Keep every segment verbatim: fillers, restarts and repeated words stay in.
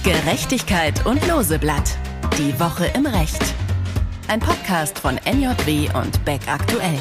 Gerechtigkeit und Loseblatt. Die Woche im Recht. Ein Podcast von N J W und Beck Aktuell.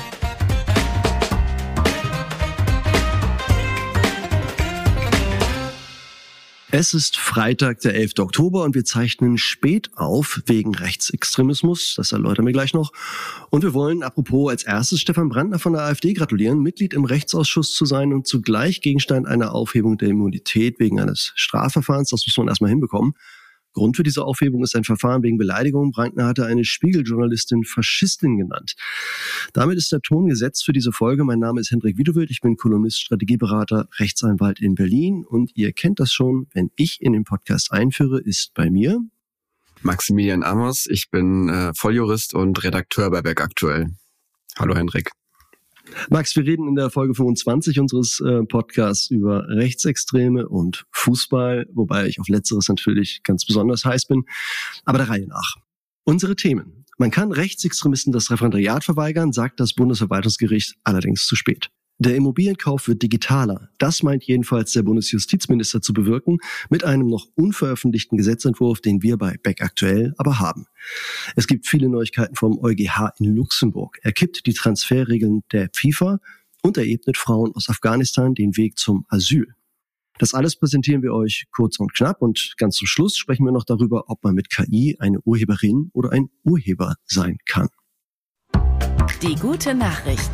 Es ist Freitag, der elfte Oktober und wir zeichnen spät auf wegen Rechtsextremismus. Das erläutern wir gleich noch. Und wir wollen apropos als erstes Stefan Brandner von der AfD gratulieren, Mitglied im Rechtsausschuss zu sein und zugleich Gegenstand einer Aufhebung der Immunität wegen eines Strafverfahrens. Das muss man erstmal hinbekommen. Grund für diese Aufhebung ist ein Verfahren wegen Beleidigung. Brandner hatte eine Spiegel-Journalistin Faschistin genannt. Damit ist der Ton gesetzt für diese Folge. Mein Name ist Hendrik Wiedewild. Ich bin Kolumnist, Strategieberater, Rechtsanwalt in Berlin. Und ihr kennt das schon, wenn ich in den Podcast einführe, ist bei mir Maximilian Amos. Ich bin äh, Volljurist und Redakteur bei Beck Aktuell. Hallo Hendrik. Max, wir reden in der Folge fünfundzwanzig unseres äh, Podcasts über Rechtsextreme und Fußball, wobei ich auf Letzteres natürlich ganz besonders heiß bin, aber der Reihe nach. Unsere Themen. Man kann Rechtsextremisten das Referendariat verweigern, sagt das Bundesverwaltungsgericht allerdings zu spät. Der Immobilienkauf wird digitaler. Das meint jedenfalls der Bundesjustizminister zu bewirken, mit einem noch unveröffentlichten Gesetzentwurf, den wir bei Beck Aktuell aber haben. Es gibt viele Neuigkeiten vom EuGH in Luxemburg. Er kippt die Transferregeln der FIFA und er ebnet Frauen aus Afghanistan den Weg zum Asyl. Das alles präsentieren wir euch kurz und knapp und ganz zum Schluss sprechen wir noch darüber, ob man mit K I eine Urheberin oder ein Urheber sein kann. Die gute Nachricht.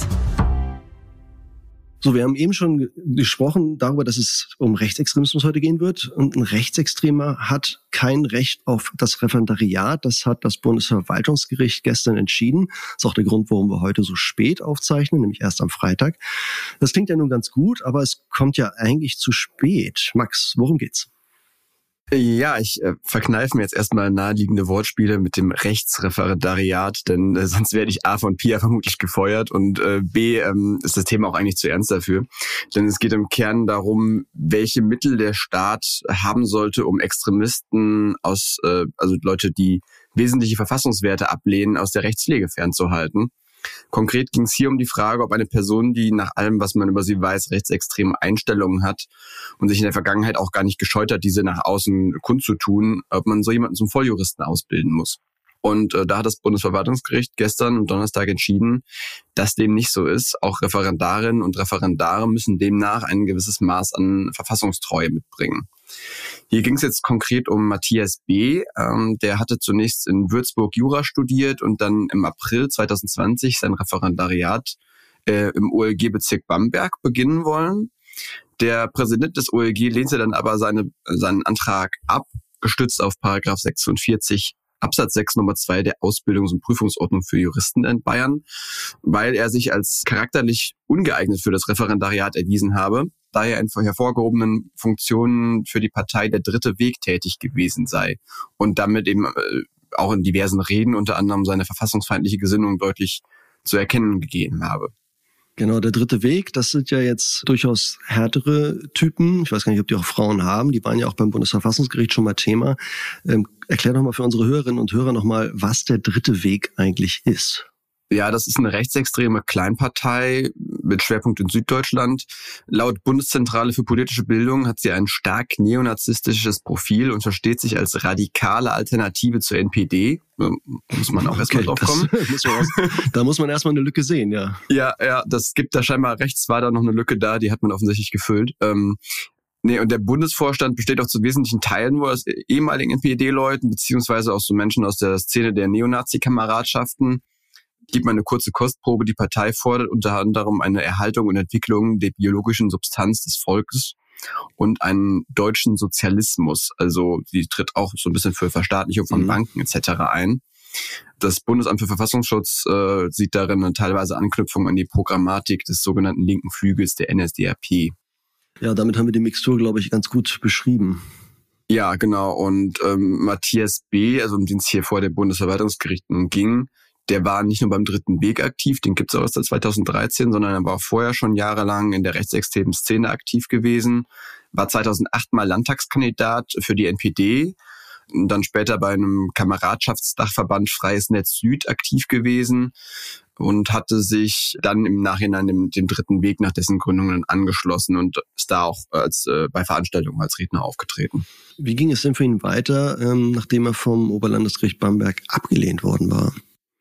So, wir haben eben schon g- gesprochen darüber, dass es um Rechtsextremismus heute gehen wird. Und ein Rechtsextremer hat kein Recht auf das Referendariat. Das hat das Bundesverwaltungsgericht gestern entschieden. Das ist auch der Grund, warum wir heute so spät aufzeichnen, nämlich erst am Freitag. Das klingt ja nun ganz gut, aber es kommt ja eigentlich zu spät. Max, worum geht's? Ja, ich äh, verkneife mir jetzt erstmal naheliegende Wortspiele mit dem Rechtsreferendariat, denn äh, sonst werde ich A von Pia vermutlich gefeuert und äh, B ähm, ist das Thema auch eigentlich zu ernst dafür. Denn es geht im Kern darum, welche Mittel der Staat haben sollte, um Extremisten aus, äh, also Leute, die wesentliche Verfassungswerte ablehnen, aus der Rechtspflege fernzuhalten. Konkret ging es hier um die Frage, ob eine Person, die nach allem, was man über sie weiß, rechtsextreme Einstellungen hat und sich in der Vergangenheit auch gar nicht gescheut hat, diese nach außen kundzutun, ob man so jemanden zum Volljuristen ausbilden muss. Und äh, da hat das Bundesverwaltungsgericht gestern am Donnerstag entschieden, dass dem nicht so ist. Auch Referendarinnen und Referendare müssen demnach ein gewisses Maß an Verfassungstreue mitbringen. Hier ging es jetzt konkret um Matthias B. Ähm, der hatte zunächst in Würzburg Jura studiert und dann im April zwanzig zwanzig sein Referendariat äh, im O L G-Bezirk Bamberg beginnen wollen. Der Präsident des O L G lehnte dann aber seine, seinen Antrag ab, gestützt auf Paragraph sechsundvierzig Absatz sechs Nummer zwei der Ausbildungs- und Prüfungsordnung für Juristen in Bayern, weil er sich als charakterlich ungeeignet für das Referendariat erwiesen habe, da er in hervorgehobenen Funktionen für die Partei Der Dritte Weg tätig gewesen sei und damit eben auch in diversen Reden unter anderem seine verfassungsfeindliche Gesinnung deutlich zu erkennen gegeben habe. Genau, der dritte Weg, das sind ja jetzt durchaus härtere Typen. Ich weiß gar nicht, ob die auch Frauen haben. Die waren ja auch beim Bundesverfassungsgericht schon mal Thema. Ähm, erklär doch mal für unsere Hörerinnen und Hörer nochmal, was der dritte Weg eigentlich ist. Ja, das ist eine rechtsextreme Kleinpartei mit Schwerpunkt in Süddeutschland. Laut Bundeszentrale für politische Bildung hat sie ein stark neonazistisches Profil und versteht sich als radikale Alternative zur N P D. Da muss man auch erstmal Okay, drauf kommen. das muss man aus, da muss man erstmal eine Lücke sehen, ja. Ja, ja, das gibt da scheinbar rechts, war da noch eine Lücke da, die hat man offensichtlich gefüllt. Ähm, nee, und der Bundesvorstand besteht auch zu wesentlichen Teilen wohl aus ehemaligen N P D-Leuten, beziehungsweise auch so Menschen aus der Szene der Neonazi-Kameradschaften. Gibt mal eine kurze Kostprobe. Die Partei fordert unter anderem eine Erhaltung und Entwicklung der biologischen Substanz des Volkes und einen deutschen Sozialismus. Also sie tritt auch so ein bisschen für Verstaatlichung von mhm. Banken et cetera ein. Das Bundesamt für Verfassungsschutz äh, sieht darin eine teilweise Anknüpfung an die Programmatik des sogenannten linken Flügels der N S D A P. Ja, damit haben wir die Mixtur, glaube ich, ganz gut beschrieben. Ja, genau. Und ähm, Matthias B., also um den es hier vor den Bundesverwaltungsgerichten ging, der war nicht nur beim Dritten Weg aktiv, den gibt's auch erst seit zweitausenddreizehn, sondern er war vorher schon jahrelang in der rechtsextremen Szene aktiv gewesen, war zweitausendacht mal Landtagskandidat für die N P D, und dann später bei einem Kameradschaftsdachverband Freies Netz Süd aktiv gewesen und hatte sich dann im Nachhinein dem, dem Dritten Weg nach dessen Gründung dann angeschlossen und ist da auch als äh, bei Veranstaltungen als Redner aufgetreten. Wie ging es denn für ihn weiter, ähm, nachdem er vom Oberlandesgericht Bamberg abgelehnt worden war?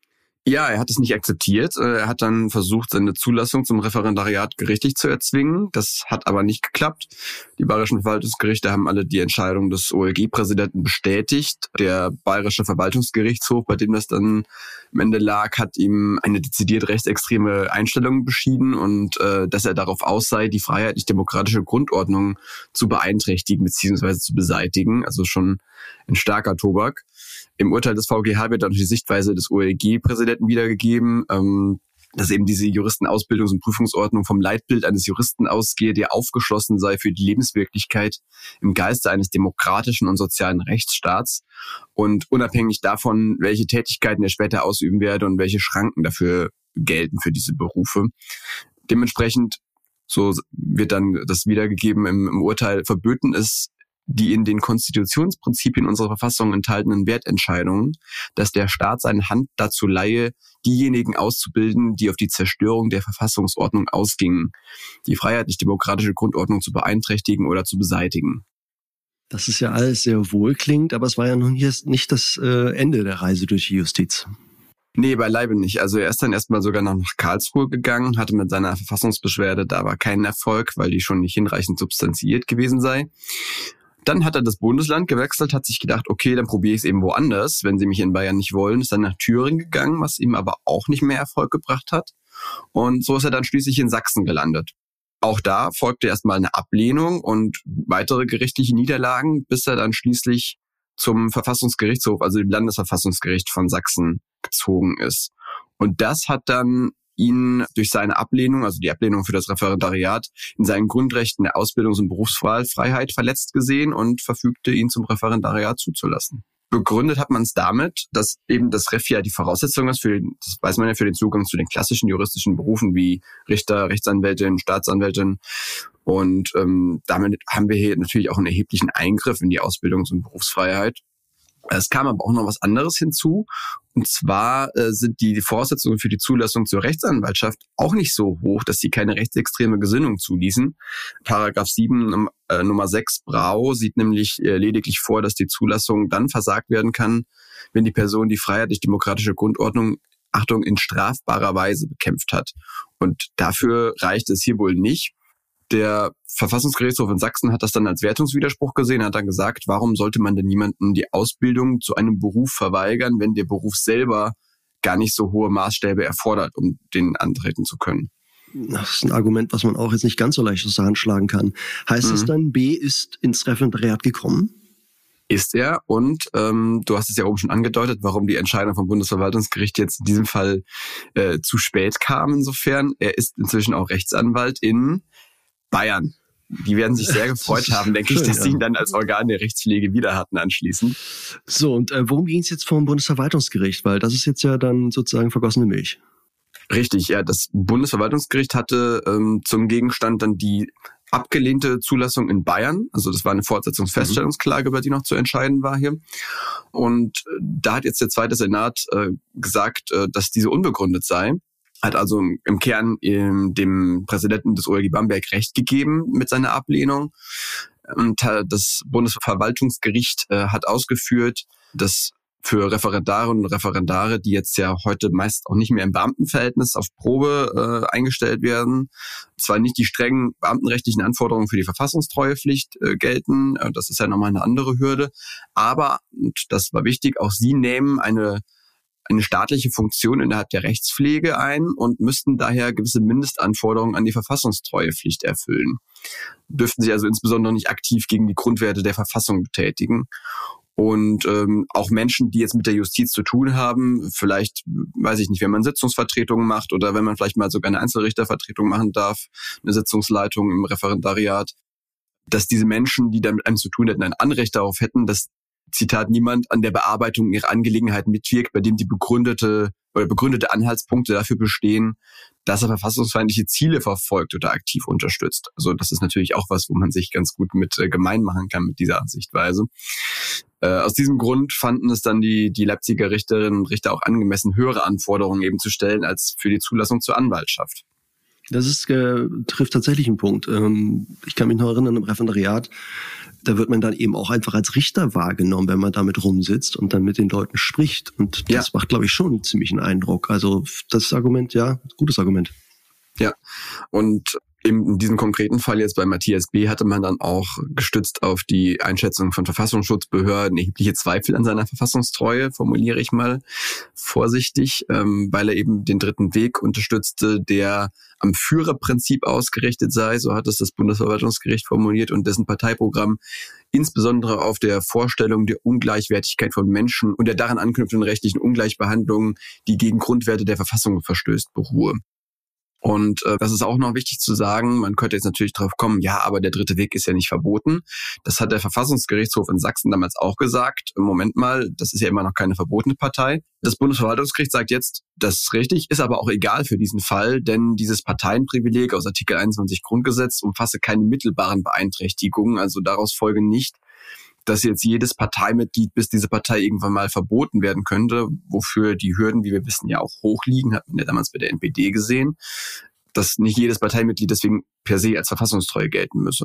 Ja, er hat es nicht akzeptiert. Er hat dann versucht, seine Zulassung zum Referendariat gerichtlich zu erzwingen. Das hat aber nicht geklappt. Die bayerischen Verwaltungsgerichte haben alle die Entscheidung des O L G-Präsidenten bestätigt. Der bayerische Verwaltungsgerichtshof, bei dem das dann am Ende lag, hat ihm eine dezidiert rechtsextreme Einstellung beschieden und äh, dass er darauf aus sei, die freiheitlich-demokratische Grundordnung zu beeinträchtigen bzw. zu beseitigen. Also schon ein starker Tobak. Im Urteil des V G H wird dann die Sichtweise des O L G-Präsidenten wiedergegeben, ähm, dass eben diese Juristenausbildungs- und Prüfungsordnung vom Leitbild eines Juristen ausgehe, der aufgeschlossen sei für die Lebenswirklichkeit im Geiste eines demokratischen und sozialen Rechtsstaats und unabhängig davon, welche Tätigkeiten er später ausüben werde und welche Schranken dafür gelten für diese Berufe. Dementsprechend, so wird dann das wiedergegeben im, im Urteil, verböten ist, die in den Konstitutionsprinzipien unserer Verfassung enthaltenen Wertentscheidungen, dass der Staat seine Hand dazu leihe, diejenigen auszubilden, die auf die Zerstörung der Verfassungsordnung ausgingen, die freiheitlich-demokratische Grundordnung zu beeinträchtigen oder zu beseitigen. Das ist ja alles sehr wohlklingend, aber es war ja noch nicht das äh, Ende der Reise durch die Justiz. Nee, beileibe nicht. Also er ist dann erstmal sogar noch nach Karlsruhe gegangen, hatte mit seiner Verfassungsbeschwerde da aber keinen Erfolg, weil die schon nicht hinreichend substanziiert gewesen sei. Dann hat er das Bundesland gewechselt, hat sich gedacht, okay, dann probiere ich es eben woanders, wenn sie mich in Bayern nicht wollen. Ist dann nach Thüringen gegangen, was ihm aber auch nicht mehr Erfolg gebracht hat. Und so ist er dann schließlich in Sachsen gelandet. Auch da folgte erstmal eine Ablehnung und weitere gerichtliche Niederlagen, bis er dann schließlich zum Verfassungsgerichtshof, also dem Landesverfassungsgericht von Sachsen, gezogen ist. Und das hat dann ihn durch seine Ablehnung, also die Ablehnung für das Referendariat, in seinen Grundrechten der Ausbildungs- und Berufswahlfreiheit verletzt gesehen und verfügte, ihn zum Referendariat zuzulassen. Begründet hat man es damit, dass eben das Ref ja die Voraussetzung ist, für den, das weiß man ja, für den Zugang zu den klassischen juristischen Berufen wie Richter, Rechtsanwältin, Staatsanwältin. Und ähm, damit haben wir hier natürlich auch einen erheblichen Eingriff in die Ausbildungs- und Berufsfreiheit. Es kam aber auch noch was anderes hinzu. Und zwar äh, sind die Voraussetzungen für die Zulassung zur Rechtsanwaltschaft auch nicht so hoch, dass sie keine rechtsextreme Gesinnung zuließen. Paragraph sieben äh, Nummer sechs Brau sieht nämlich äh, lediglich vor, dass die Zulassung dann versagt werden kann, wenn die Person die freiheitlich-demokratische Grundordnung, Achtung, in strafbarer Weise bekämpft hat. Und dafür reicht es hier wohl nicht. Der Verfassungsgerichtshof in Sachsen hat das dann als Wertungswiderspruch gesehen, hat dann gesagt, warum sollte man denn niemandem die Ausbildung zu einem Beruf verweigern, wenn der Beruf selber gar nicht so hohe Maßstäbe erfordert, um den antreten zu können. Das ist ein Argument, was man auch jetzt nicht ganz so leicht aus der Hand schlagen kann. Heißt es mhm. dann, B ist ins Referendariat gekommen? Ist er und ähm, du hast es ja oben schon angedeutet, warum die Entscheidung vom Bundesverwaltungsgericht jetzt in diesem Fall äh, zu spät kam insofern. Er ist inzwischen auch Rechtsanwalt in Bayern. Die werden sich sehr gefreut haben, denke schön, ich, dass ja. sie ihn dann als Organ der Rechtspflege wieder hatten anschließend. So, und äh, worum ging es jetzt vom Bundesverwaltungsgericht? Weil das ist jetzt ja dann sozusagen vergossene Milch. Richtig, ja. Das Bundesverwaltungsgericht hatte ähm, zum Gegenstand dann die abgelehnte Zulassung in Bayern. Also das war eine Fortsetzungsfeststellungsklage, über die noch zu entscheiden war hier. Und äh, da hat jetzt der zweite Senat äh, gesagt, äh, dass diese unbegründet sei. Hat also im Kern dem Präsidenten des O L G Bamberg Recht gegeben mit seiner Ablehnung. Und das Bundesverwaltungsgericht hat ausgeführt, dass für Referendarinnen und Referendare, die jetzt ja heute meist auch nicht mehr im Beamtenverhältnis auf Probe äh, eingestellt werden, zwar nicht die strengen beamtenrechtlichen Anforderungen für die Verfassungstreuepflicht äh, gelten, äh, das ist ja nochmal eine andere Hürde, aber, und das war wichtig, auch sie nehmen eine eine staatliche Funktion innerhalb der Rechtspflege ein und müssten daher gewisse Mindestanforderungen an die Verfassungstreuepflicht erfüllen. Dürften sich also insbesondere nicht aktiv gegen die Grundwerte der Verfassung betätigen. Und ähm, auch Menschen, die jetzt mit der Justiz zu tun haben, vielleicht, weiß ich nicht, wenn man Sitzungsvertretungen macht oder wenn man vielleicht mal sogar eine Einzelrichtervertretung machen darf, eine Sitzungsleitung im Referendariat, dass diese Menschen, die damit einem zu tun hätten, ein Anrecht darauf hätten, dass Zitat, niemand an der Bearbeitung ihrer Angelegenheiten mitwirkt, bei dem die begründete oder begründete Anhaltspunkte dafür bestehen, dass er verfassungsfeindliche Ziele verfolgt oder aktiv unterstützt. Also das ist natürlich auch was, wo man sich ganz gut mit äh, gemein machen kann mit dieser Sichtweise. Äh, aus diesem Grund fanden es dann die, die Leipziger Richterinnen und Richter auch angemessen, höhere Anforderungen eben zu stellen als für die Zulassung zur Anwaltschaft. Das ist, äh, trifft tatsächlich einen Punkt. Ähm, ich kann mich noch erinnern, im Referendariat, da wird man dann eben auch einfach als Richter wahrgenommen, wenn man damit rumsitzt und dann mit den Leuten spricht. Und das ja. macht, glaube ich, schon einen ziemlichen Eindruck. Also das Argument, ja, gutes Argument. Ja, und in diesem konkreten Fall jetzt bei Matthias B. hatte man dann auch gestützt auf die Einschätzung von Verfassungsschutzbehörden erhebliche Zweifel an seiner Verfassungstreue, formuliere ich mal vorsichtig, ähm, weil er eben den dritten Weg unterstützte, der am Führerprinzip ausgerichtet sei, so hat es das Bundesverwaltungsgericht formuliert, und dessen Parteiprogramm insbesondere auf der Vorstellung der Ungleichwertigkeit von Menschen und der daran anknüpfenden rechtlichen Ungleichbehandlung, die gegen Grundwerte der Verfassung verstößt, beruhe. Und äh, das ist auch noch wichtig zu sagen, man könnte jetzt natürlich drauf kommen, ja, aber der dritte Weg ist ja nicht verboten. Das hat der Verfassungsgerichtshof in Sachsen damals auch gesagt. Moment mal, das ist ja immer noch keine verbotene Partei. Das Bundesverwaltungsgericht sagt jetzt, das ist richtig, ist aber auch egal für diesen Fall, denn dieses Parteienprivileg aus Artikel einundzwanzig Grundgesetz umfasse keine mittelbaren Beeinträchtigungen. Also daraus folge nicht, dass jetzt jedes Parteimitglied, bis diese Partei irgendwann mal verboten werden könnte, wofür die Hürden, wie wir wissen, ja auch hoch liegen, hat man ja damals bei der N P D gesehen, dass nicht jedes Parteimitglied deswegen per se als verfassungstreu gelten müsse.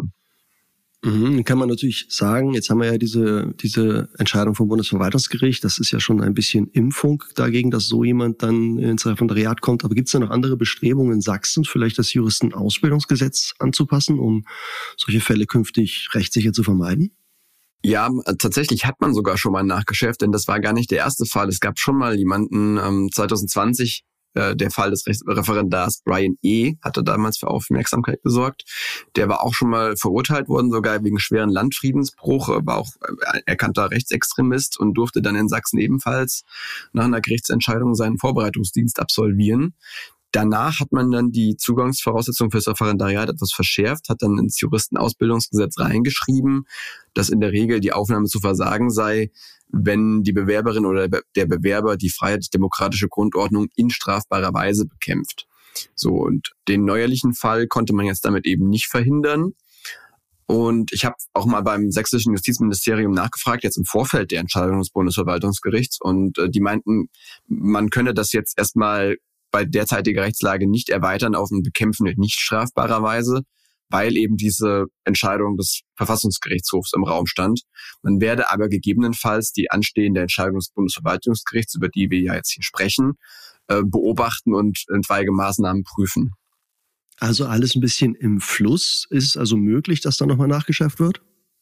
Mhm, kann man natürlich sagen, jetzt haben wir ja diese diese Entscheidung vom Bundesverwaltungsgericht, das ist ja schon ein bisschen Impfung dagegen, dass so jemand dann ins Referendariat kommt. Aber gibt es da noch andere Bestrebungen in Sachsen, vielleicht das Juristenausbildungsgesetz anzupassen, um solche Fälle künftig rechtssicher zu vermeiden? Ja, tatsächlich hat man sogar schon mal nachgeschärft, denn das war gar nicht der erste Fall. Es gab schon mal jemanden, ähm, zwanzig zwanzig, äh, der Fall des Referendars Brian E. hatte damals für Aufmerksamkeit gesorgt. Der war auch schon mal verurteilt worden, sogar wegen schweren Landfriedensbruch, war auch erkannter Rechtsextremist und durfte dann in Sachsen ebenfalls nach einer Gerichtsentscheidung seinen Vorbereitungsdienst absolvieren. Danach hat man dann die Zugangsvoraussetzungen fürs Referendariat etwas verschärft, hat dann ins Juristenausbildungsgesetz reingeschrieben, dass in der Regel die Aufnahme zu versagen sei, wenn die Bewerberin oder der Bewerber die freiheitlich-demokratische Grundordnung in strafbarer Weise bekämpft. So, und den neuerlichen Fall konnte man jetzt damit eben nicht verhindern. Und ich habe auch mal beim sächsischen Justizministerium nachgefragt, jetzt im Vorfeld der Entscheidung des Bundesverwaltungsgerichts, und äh, die meinten, man könne das jetzt erstmal bei derzeitiger Rechtslage nicht erweitern auf ein Bekämpfen in nicht strafbarer Weise, weil eben diese Entscheidung des Verfassungsgerichtshofs im Raum stand. Man werde aber gegebenenfalls die anstehende Entscheidung des Bundesverwaltungsgerichts, über die wir ja jetzt hier sprechen, beobachten und etwaige Maßnahmen prüfen. Also alles ein bisschen im Fluss. Ist es also möglich, dass da nochmal nachgeschärft wird?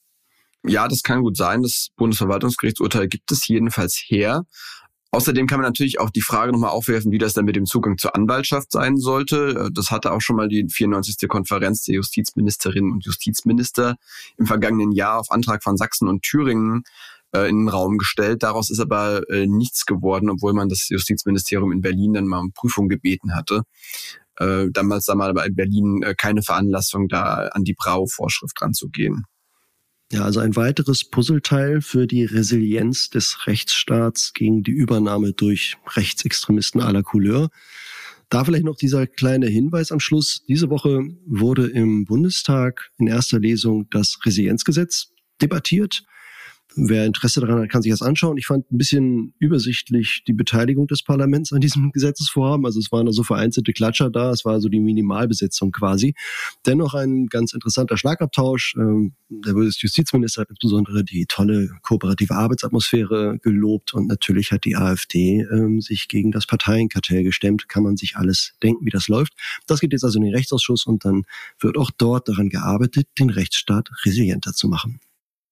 Ja, das kann gut sein. Das Bundesverwaltungsgerichtsurteil gibt es jedenfalls her. Außerdem kann man natürlich auch die Frage nochmal aufwerfen, wie das dann mit dem Zugang zur Anwaltschaft sein sollte. Das hatte auch schon mal die vierundneunzigste Konferenz der Justizministerinnen und Justizminister im vergangenen Jahr auf Antrag von Sachsen und Thüringen äh, in den Raum gestellt. Daraus ist aber äh, nichts geworden, obwohl man das Justizministerium in Berlin dann mal um Prüfung gebeten hatte. Äh, damals sah man aber in Berlin äh, keine Veranlassung, da an die Brau-Vorschrift ranzugehen. Ja, also ein weiteres Puzzleteil für die Resilienz des Rechtsstaats gegen die Übernahme durch Rechtsextremisten à la Couleur. Da vielleicht noch dieser kleine Hinweis am Schluss. Diese Woche wurde im Bundestag in erster Lesung das Resilienzgesetz debattiert. Wer Interesse daran hat, kann sich das anschauen. Ich fand ein bisschen übersichtlich die Beteiligung des Parlaments an diesem Gesetzesvorhaben. Also es waren nur so vereinzelte Klatscher da. Es war so die Minimalbesetzung quasi. Dennoch ein ganz interessanter Schlagabtausch. Der Bundesjustizminister hat insbesondere die tolle kooperative Arbeitsatmosphäre gelobt. Und natürlich hat die AfD sich gegen das Parteienkartell gestemmt. Kann man sich alles denken, wie das läuft. Das geht jetzt also in den Rechtsausschuss und dann wird auch dort daran gearbeitet, den Rechtsstaat resilienter zu machen.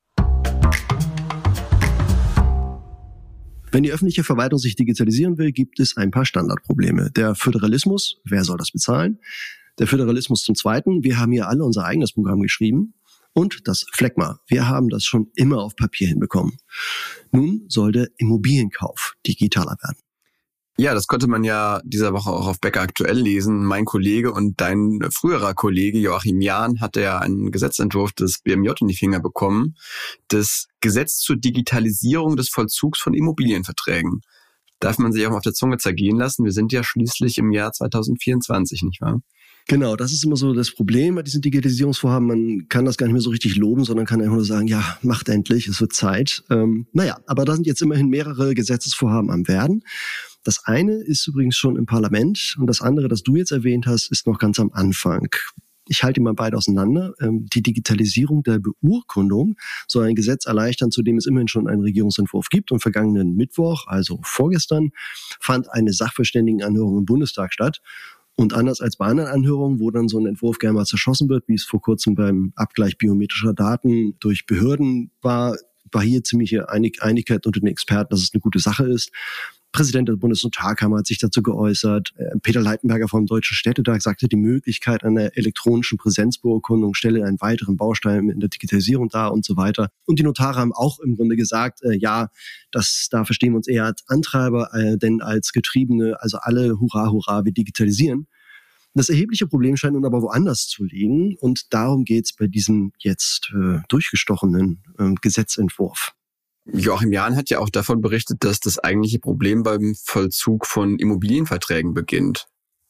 Wenn die öffentliche Verwaltung sich digitalisieren will, gibt es ein paar Standardprobleme. Der Föderalismus, wer soll das bezahlen? Der Föderalismus zum Zweiten, wir haben hier alle unser eigenes Programm geschrieben. Und das Phlegma, wir haben das schon immer auf Papier hinbekommen. Nun soll der Immobilienkauf digitaler werden. Ja, das konnte man ja dieser Woche auch auf Becker aktuell lesen. Mein Kollege und dein früherer Kollege Joachim Jahn hatte ja einen Gesetzentwurf des B M J in die Finger bekommen. Das Gesetz zur Digitalisierung des Vollzugs von Immobilienverträgen. Darf man sich auch mal auf der Zunge zergehen lassen. Wir sind ja schließlich im Jahr zwanzig vierundzwanzig, nicht wahr? Genau, das ist immer so das Problem bei diesen Digitalisierungsvorhaben. Man kann das gar nicht mehr so richtig loben, sondern kann einfach nur sagen, ja, macht endlich, es wird Zeit. Ähm, naja, aber da sind jetzt immerhin mehrere Gesetzesvorhaben am Werden. Das eine ist übrigens schon im Parlament und das andere, das du jetzt erwähnt hast, ist noch ganz am Anfang. Ich halte die mal beide auseinander. Die Digitalisierung der Beurkundung soll ein Gesetz erleichtern, zu dem es immerhin schon einen Regierungsentwurf gibt. Und vergangenen Mittwoch, also vorgestern, fand eine Sachverständigenanhörung im Bundestag statt. Und anders als bei anderen Anhörungen, wo dann so ein Entwurf gerne mal zerschossen wird, wie es vor kurzem beim Abgleich biometrischer Daten durch Behörden war, war hier ziemliche Einig- Einigkeit unter den Experten, dass es eine gute Sache ist. Präsident der Bundesnotarkammer hat sich dazu geäußert. Peter Leitenberger vom Deutschen Städtetag sagte, die Möglichkeit einer elektronischen Präsenzbeurkundung stelle einen weiteren Baustein in der Digitalisierung dar und so weiter. Und die Notare haben auch im Grunde gesagt, äh, ja, das, da verstehen wir uns eher als Antreiber, äh, denn als Getriebene, also alle hurra, hurra, wir digitalisieren. Das erhebliche Problem scheint nun aber woanders zu liegen und darum geht es bei diesem jetzt äh, durchgestochenen äh, Gesetzentwurf. Joachim Jahn hat ja auch davon berichtet, dass das eigentliche Problem beim Vollzug von Immobilienverträgen beginnt.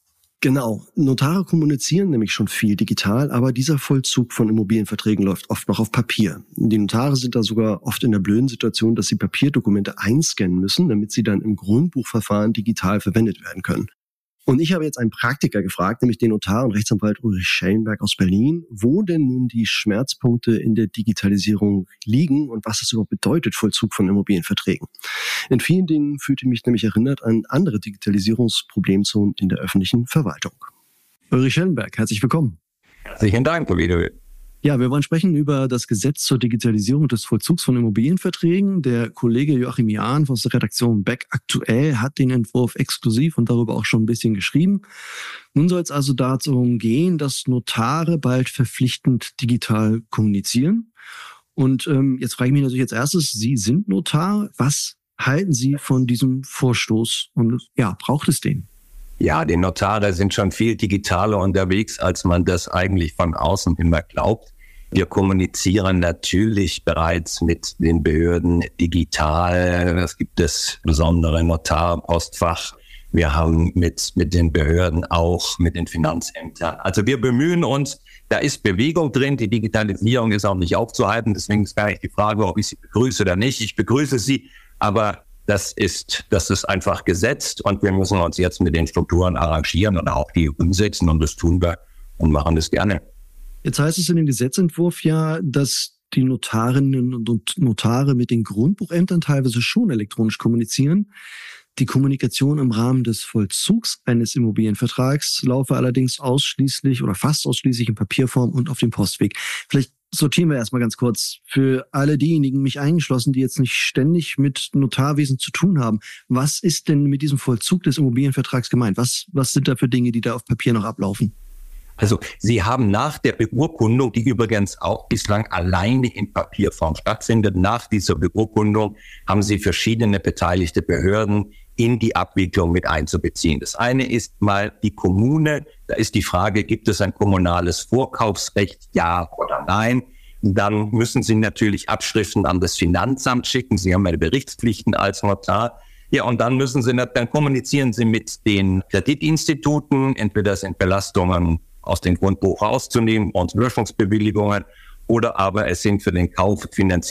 Genau. Notare kommunizieren nämlich schon viel digital, aber dieser Vollzug von Immobilienverträgen läuft oft noch auf Papier. Die Notare sind da sogar oft in der blöden Situation, dass sie Papierdokumente einscannen müssen, damit sie dann im Grundbuchverfahren digital verwendet werden können. Und ich habe jetzt einen Praktiker gefragt, nämlich den Notar und Rechtsanwalt Ulrich Schellenberg aus Berlin, wo denn nun die Schmerzpunkte in der Digitalisierung liegen und was es überhaupt bedeutet, Vollzug von Immobilienverträgen. In vielen Dingen fühlte ich mich nämlich erinnert an andere Digitalisierungsproblemzonen in der öffentlichen Verwaltung. Ulrich Schellenberg, herzlich willkommen. Herzlichen Dank, Tobido. Ja, wir wollen sprechen über das Gesetz zur Digitalisierung des Vollzugs von Immobilienverträgen. Der Kollege Joachim Jahn aus der Redaktion Beck Aktuell hat den Entwurf exklusiv und darüber auch schon ein bisschen geschrieben. Nun soll es also darum gehen, dass Notare bald verpflichtend digital kommunizieren. Und ähm, jetzt frage ich mich natürlich als erstes, Sie sind Notar. Was halten Sie von diesem Vorstoß? Und ja, braucht es den? Ja, die Notare sind schon viel digitaler unterwegs, als man das eigentlich von außen immer glaubt. Wir kommunizieren natürlich bereits mit den Behörden digital. Es gibt das besondere Notarpostfach. Wir haben mit, mit den Behörden auch, mit den Finanzämtern. Also wir bemühen uns, da ist Bewegung drin. Die Digitalisierung ist auch nicht aufzuhalten. Deswegen ist gar nicht die Frage, ob ich sie begrüße oder nicht. Ich begrüße sie, aber Das ist, das ist einfach gesetzt und wir müssen uns jetzt mit den Strukturen arrangieren und auch die umsetzen und das tun wir und machen das gerne. Jetzt heißt es in dem Gesetzentwurf ja, dass die Notarinnen und Notare mit den Grundbuchämtern teilweise schon elektronisch kommunizieren. Die Kommunikation im Rahmen des Vollzugs eines Immobilienvertrags laufe allerdings ausschließlich oder fast ausschließlich in Papierform und auf dem Postweg. Vielleicht sortieren wir erstmal ganz kurz für alle diejenigen, mich eingeschlossen, die jetzt nicht ständig mit Notarwesen zu tun haben. Was ist denn mit diesem Vollzug des Immobilienvertrags gemeint? Was, was sind da für Dinge, die da auf Papier noch ablaufen? Also Sie haben nach der Beurkundung, die übrigens auch bislang alleine in Papierform stattfindet, nach dieser Beurkundung haben Sie verschiedene beteiligte Behörden in die Abwicklung mit einzubeziehen. Das eine ist mal die Kommune. Da ist die Frage, gibt es ein kommunales Vorkaufsrecht, ja oder nein? Dann müssen Sie natürlich Abschriften an das Finanzamt schicken. Sie haben eine Berichtspflichten als Notar. Ja, und dann müssen Sie, dann kommunizieren Sie mit den Kreditinstituten. Entweder sind Belastungen aus dem Grundbuch rauszunehmen und Löschungsbewilligungen oder aber es sind für den Kauf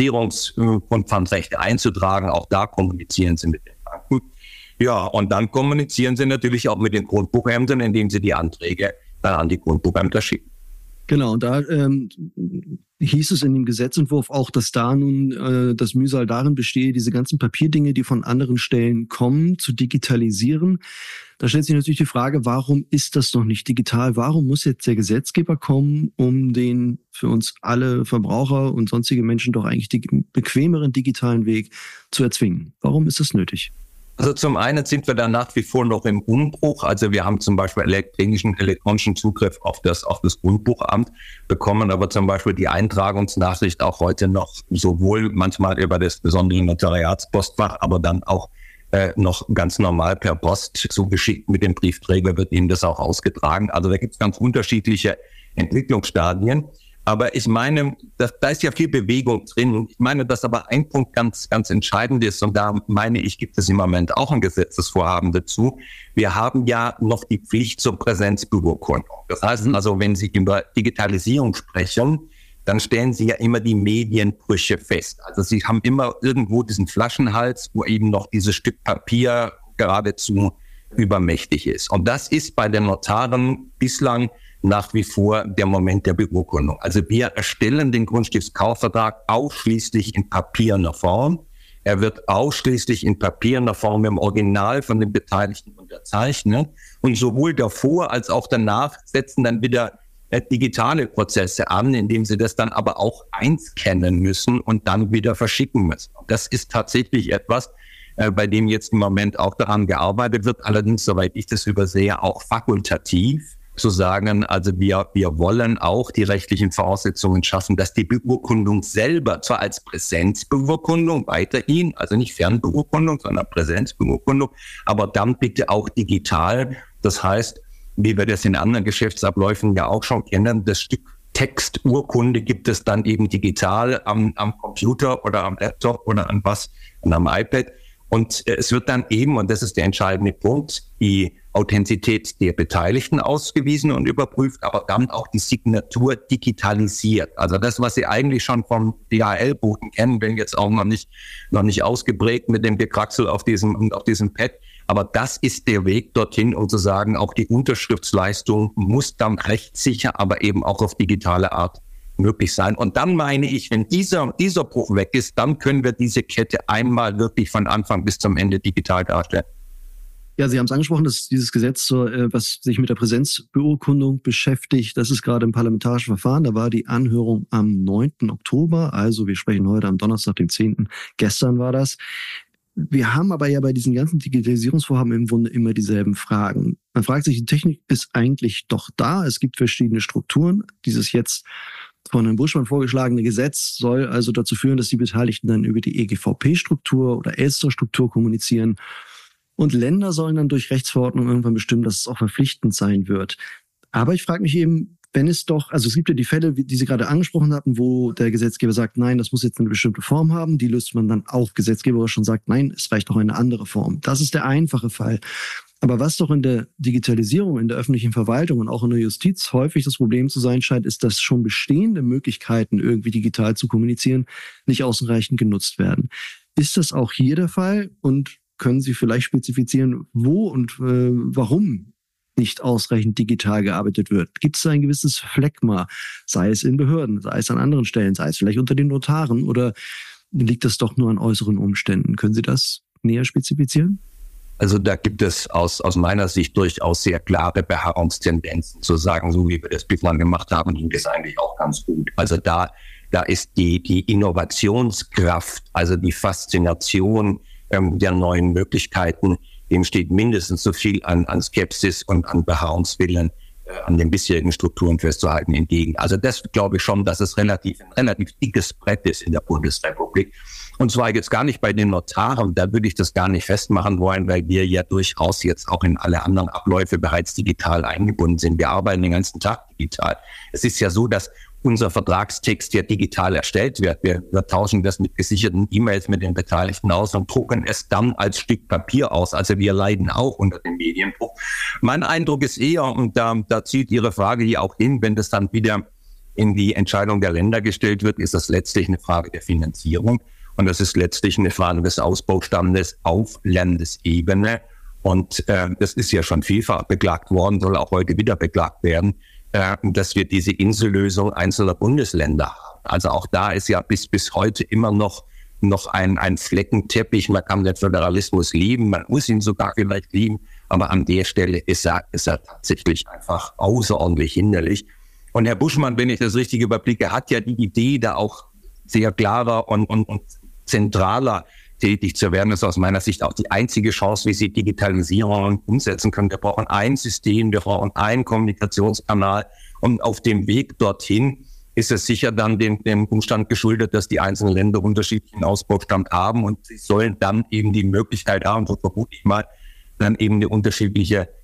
Finanzierungsgrundpfandrechte einzutragen. Auch da kommunizieren Sie mit den Banken. Ja, und dann kommunizieren Sie natürlich auch mit den Grundbuchämtern, indem Sie die Anträge dann an die Grundbuchämter schicken. Genau, und da ähm, hieß es in dem Gesetzentwurf auch, dass da nun äh, das Mühsal darin bestehe, diese ganzen Papierdinge, die von anderen Stellen kommen, zu digitalisieren. Da stellt sich natürlich die Frage, warum ist das noch nicht digital? Warum muss jetzt der Gesetzgeber kommen, um den für uns alle Verbraucher und sonstige Menschen doch eigentlich den bequemeren digitalen Weg zu erzwingen? Warum ist das nötig? Also zum einen sind wir da nach wie vor noch im Umbruch. Also wir haben zum Beispiel elektronischen, elektronischen Zugriff auf das, auf das Grundbuchamt, bekommen aber zum Beispiel die Eintragungsnachricht auch heute noch sowohl manchmal über das besondere Notariatspostfach, aber dann auch äh, noch ganz normal per Post zugeschickt. Mit dem Briefträger wird Ihnen das auch ausgetragen. Also da gibt es ganz unterschiedliche Entwicklungsstadien. Aber ich meine, das, da ist ja viel Bewegung drin. Ich meine, dass aber ein Punkt ganz, ganz entscheidend ist, und da meine ich, gibt es im Moment auch ein Gesetzesvorhaben dazu. Wir haben ja noch die Pflicht zur Präsenzbeurkundung. Das heißt also, wenn Sie über Digitalisierung sprechen, dann stellen Sie ja immer die Medienbrüche fest. Also Sie haben immer irgendwo diesen Flaschenhals, wo eben noch dieses Stück Papier geradezu übermächtig ist. Und das ist bei den Notaren bislang nach wie vor der Moment der Beurkundung. Also wir erstellen den Grundstückskaufvertrag ausschließlich in papierner Form. Er wird ausschließlich in papierner Form im Original von den Beteiligten unterzeichnet. Und sowohl davor als auch danach setzen dann wieder digitale Prozesse an, indem sie das dann aber auch einscannen müssen und dann wieder verschicken müssen. Das ist tatsächlich etwas, äh, bei dem jetzt im Moment auch daran gearbeitet wird, allerdings, soweit ich das übersehe, auch fakultativ zu sagen, also wir, wir wollen auch die rechtlichen Voraussetzungen schaffen, dass die Beurkundung selber zwar als Präsenzbeurkundung weiterhin, also nicht Fernbeurkundung, sondern Präsenzbeurkundung, aber dann bitte auch digital. Das heißt, wie wir das in anderen Geschäftsabläufen ja auch schon kennen, das Stück Texturkunde gibt es dann eben digital am, am Computer oder am Laptop oder an was, an einem iPad. Und es wird dann eben, und das ist der entscheidende Punkt, die Authentizität der Beteiligten ausgewiesen und überprüft, aber dann auch die Signatur digitalisiert. Also das, was Sie eigentlich schon vom D H L-Boten kennen, wenn jetzt auch noch nicht, noch nicht ausgeprägt mit dem Gekraxel auf diesem, auf diesem Pad. Aber das ist der Weg dorthin, um zu sagen, auch die Unterschriftsleistung muss dann rechtssicher, aber eben auch auf digitale Art möglich sein. Und dann meine ich, wenn dieser, dieser Bruch weg ist, dann können wir diese Kette einmal wirklich von Anfang bis zum Ende digital darstellen. Ja, Sie haben es angesprochen, dass dieses Gesetz, was sich mit der Präsenzbeurkundung beschäftigt, das ist gerade im parlamentarischen Verfahren. Da war die Anhörung am neunten Oktober, also wir sprechen heute am Donnerstag, dem zehnten Gestern war das. Wir haben aber ja bei diesen ganzen Digitalisierungsvorhaben im Grunde immer dieselben Fragen. Man fragt sich, die Technik ist eigentlich doch da. Es gibt verschiedene Strukturen. Dieses jetzt von Herrn Buschmann vorgeschlagene Gesetz soll also dazu führen, dass die Beteiligten dann über die E G V P-Struktur oder Elster-Struktur kommunizieren. Und Länder sollen dann durch Rechtsverordnung irgendwann bestimmen, dass es auch verpflichtend sein wird. Aber ich frage mich eben, wenn es doch, also es gibt ja die Fälle, die Sie gerade angesprochen hatten, wo der Gesetzgeber sagt, nein, das muss jetzt eine bestimmte Form haben. Die löst man dann auch gesetzgeberisch und sagt, nein, es reicht auch eine andere Form. Das ist der einfache Fall. Aber was doch in der Digitalisierung, in der öffentlichen Verwaltung und auch in der Justiz häufig das Problem zu sein scheint, ist, dass schon bestehende Möglichkeiten, irgendwie digital zu kommunizieren, nicht ausreichend genutzt werden. Ist das auch hier der Fall? Und können Sie vielleicht spezifizieren, wo und äh, warum nicht ausreichend digital gearbeitet wird? Gibt es da ein gewisses Phlegma, sei es in Behörden, sei es an anderen Stellen, sei es vielleicht unter den Notaren, oder liegt das doch nur an äußeren Umständen? Können Sie das näher spezifizieren? Also da gibt es aus, aus meiner Sicht durchaus sehr klare Beharrungstendenzen, zu sagen, so wie wir das bislang gemacht haben, ging das eigentlich auch ganz gut. Also da, da ist die, die Innovationskraft, also die Faszination ähm, der neuen Möglichkeiten, dem steht mindestens so viel an, an Skepsis und an Beharrungswillen äh, an den bisherigen Strukturen festzuhalten entgegen. Also das glaube ich schon, dass es relativ ein relativ dickes Brett ist in der Bundesrepublik. Und zwar jetzt gar nicht bei den Notaren, da würde ich das gar nicht festmachen wollen, weil wir ja durchaus jetzt auch in alle anderen Abläufe bereits digital eingebunden sind. Wir arbeiten den ganzen Tag digital. Es ist ja so, dass unser Vertragstext ja digital erstellt wird. Wir, wir tauschen das mit gesicherten E-Mails mit den Beteiligten aus und drucken es dann als Stück Papier aus. Also wir leiden auch unter dem Medienbruch. Mein Eindruck ist eher, und da, da zieht Ihre Frage hier auch hin, wenn das dann wieder in die Entscheidung der Länder gestellt wird, ist das letztlich eine Frage der Finanzierung. Und das ist letztlich eine Frage des Ausbaustandes auf Landesebene. Und äh, das ist ja schon vielfach beklagt worden, soll auch heute wieder beklagt werden, äh, dass wir diese Insellösung einzelner Bundesländer haben. Also auch da ist ja bis bis heute immer noch noch ein ein Fleckenteppich. Man kann den Föderalismus lieben, man muss ihn sogar vielleicht lieben, aber an der Stelle ist er, ist er tatsächlich einfach außerordentlich hinderlich. Und Herr Buschmann, wenn ich das richtig überblicke, hat ja die Idee, da auch sehr klarer und, und, und zentraler tätig zu werden. Das ist aus meiner Sicht auch die einzige Chance, wie Sie Digitalisierung umsetzen können. Wir brauchen ein System, wir brauchen einen Kommunikationskanal. Und auf dem Weg dorthin ist es sicher dann dem, dem Umstand geschuldet, dass die einzelnen Länder unterschiedlichen Ausbaustand haben. Und sie sollen dann eben die Möglichkeit haben, so vermute ich mal, dann eben eine unterschiedliche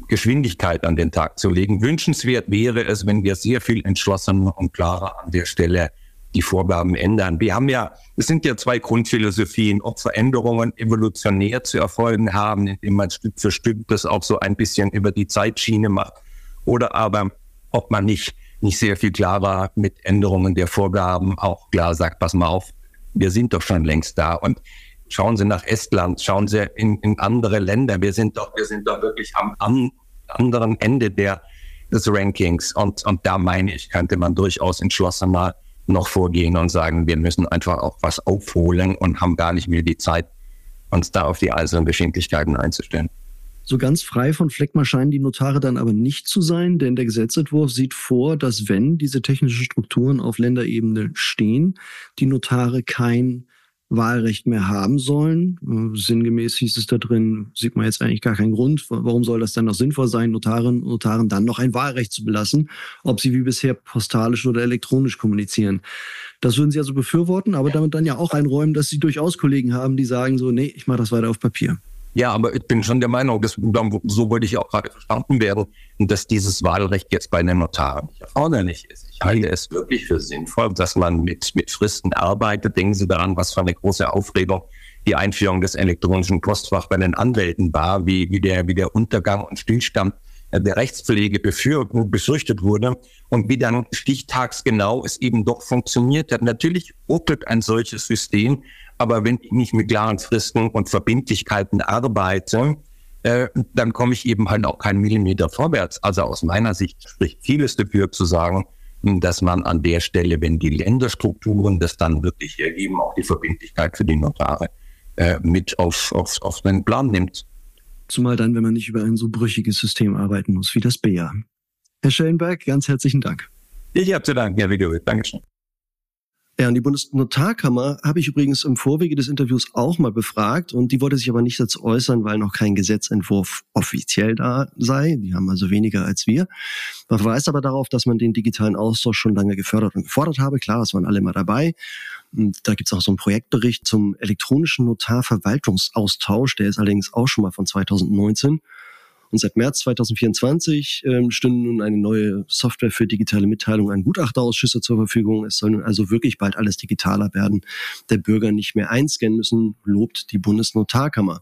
Geschwindigkeit an den Tag zu legen. Wünschenswert wäre es, wenn wir sehr viel entschlossener und klarer an der Stelle die Vorgaben ändern. Wir haben ja, es sind ja zwei Grundphilosophien, ob Veränderungen evolutionär zu erfolgen haben, indem man Stück für Stück das auch so ein bisschen über die Zeitschiene macht, oder aber ob man nicht, nicht sehr viel klarer mit Änderungen der Vorgaben auch klar sagt, pass mal auf, wir sind doch schon längst da. Und schauen Sie nach Estland, schauen Sie in, in andere Länder, wir sind doch, wir sind doch wirklich am, am anderen Ende der, des Rankings. Und, und da meine ich, könnte man durchaus entschlossener noch vorgehen und sagen, wir müssen einfach auch was aufholen und haben gar nicht mehr die Zeit, uns da auf die einzelnen Befindlichkeiten einzustellen. So ganz frei von Phlegma scheinen die Notare dann aber nicht zu sein, denn der Gesetzentwurf sieht vor, dass wenn diese technischen Strukturen auf Länderebene stehen, die Notare kein Wahlrecht mehr haben sollen. Sinngemäß hieß es da drin, sieht man jetzt eigentlich gar keinen Grund. Warum soll das dann noch sinnvoll sein, Notarinnen und Notaren dann noch ein Wahlrecht zu belassen, ob sie wie bisher postalisch oder elektronisch kommunizieren? Das würden Sie also befürworten, aber damit dann ja auch einräumen, dass Sie durchaus Kollegen haben, die sagen so, nee, ich mache das weiter auf Papier. Ja, aber ich bin schon der Meinung, dass, so wollte ich auch gerade verstanden werden, dass dieses Wahlrecht jetzt bei den Notaren nicht erforderlich ist. Ich halte es wirklich für sinnvoll, dass man mit, mit Fristen arbeitet. Denken Sie daran, was für eine große Aufregung die Einführung des elektronischen Postfachs bei den Anwälten war, wie, wie, der, wie der Untergang und Stillstand der Rechtspflege befürchtet wurde und wie dann stichtagsgenau es eben doch funktioniert hat. Natürlich ruckelt ein solches System, aber wenn ich nicht mit klaren Fristen und Verbindlichkeiten arbeite, äh, dann komme ich eben halt auch keinen Millimeter vorwärts. Also aus meiner Sicht spricht vieles dafür zu sagen, dass man an der Stelle, wenn die Länderstrukturen das dann wirklich ergeben, auch die Verbindlichkeit für die Notare äh, mit auf, auf, auf den Plan nimmt. Zumal dann, wenn man nicht über ein so brüchiges System arbeiten muss wie das B E A. Herr Schellenberg, ganz herzlichen Dank. Ich habe zu danken, Herr Wiederholt. Dankeschön. Ja, und die Bundesnotarkammer habe ich übrigens im Vorwege des Interviews auch mal befragt und die wollte sich aber nicht dazu äußern, weil noch kein Gesetzentwurf offiziell da sei. Die haben also weniger als wir. Man verweist aber darauf, dass man den digitalen Austausch schon lange gefördert und gefordert habe. Klar, es waren alle mal dabei. Und da gibt es auch so einen Projektbericht zum elektronischen Notarverwaltungsaustausch. Der ist allerdings auch schon mal von zweitausendneunzehn. Und seit März zweitausendvierundzwanzig ähm, stünde nun eine neue Software für digitale Mitteilung an Gutachterausschüsse zur Verfügung. Es soll nun also wirklich bald alles digitaler werden. Der Bürger nicht mehr einscannen müssen, lobt die Bundesnotarkammer.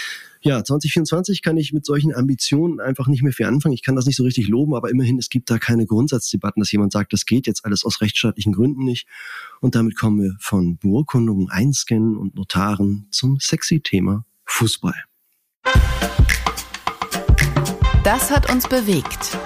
Ja, zwanzig vierundzwanzig kann ich mit solchen Ambitionen einfach nicht mehr viel anfangen. Ich kann das nicht so richtig loben, aber immerhin, es gibt da keine Grundsatzdebatten, dass jemand sagt, das geht jetzt alles aus rechtsstaatlichen Gründen nicht. Und damit kommen wir von Beurkundungen, Einscannen und Notaren zum sexy Thema Fußball. Das hat uns bewegt.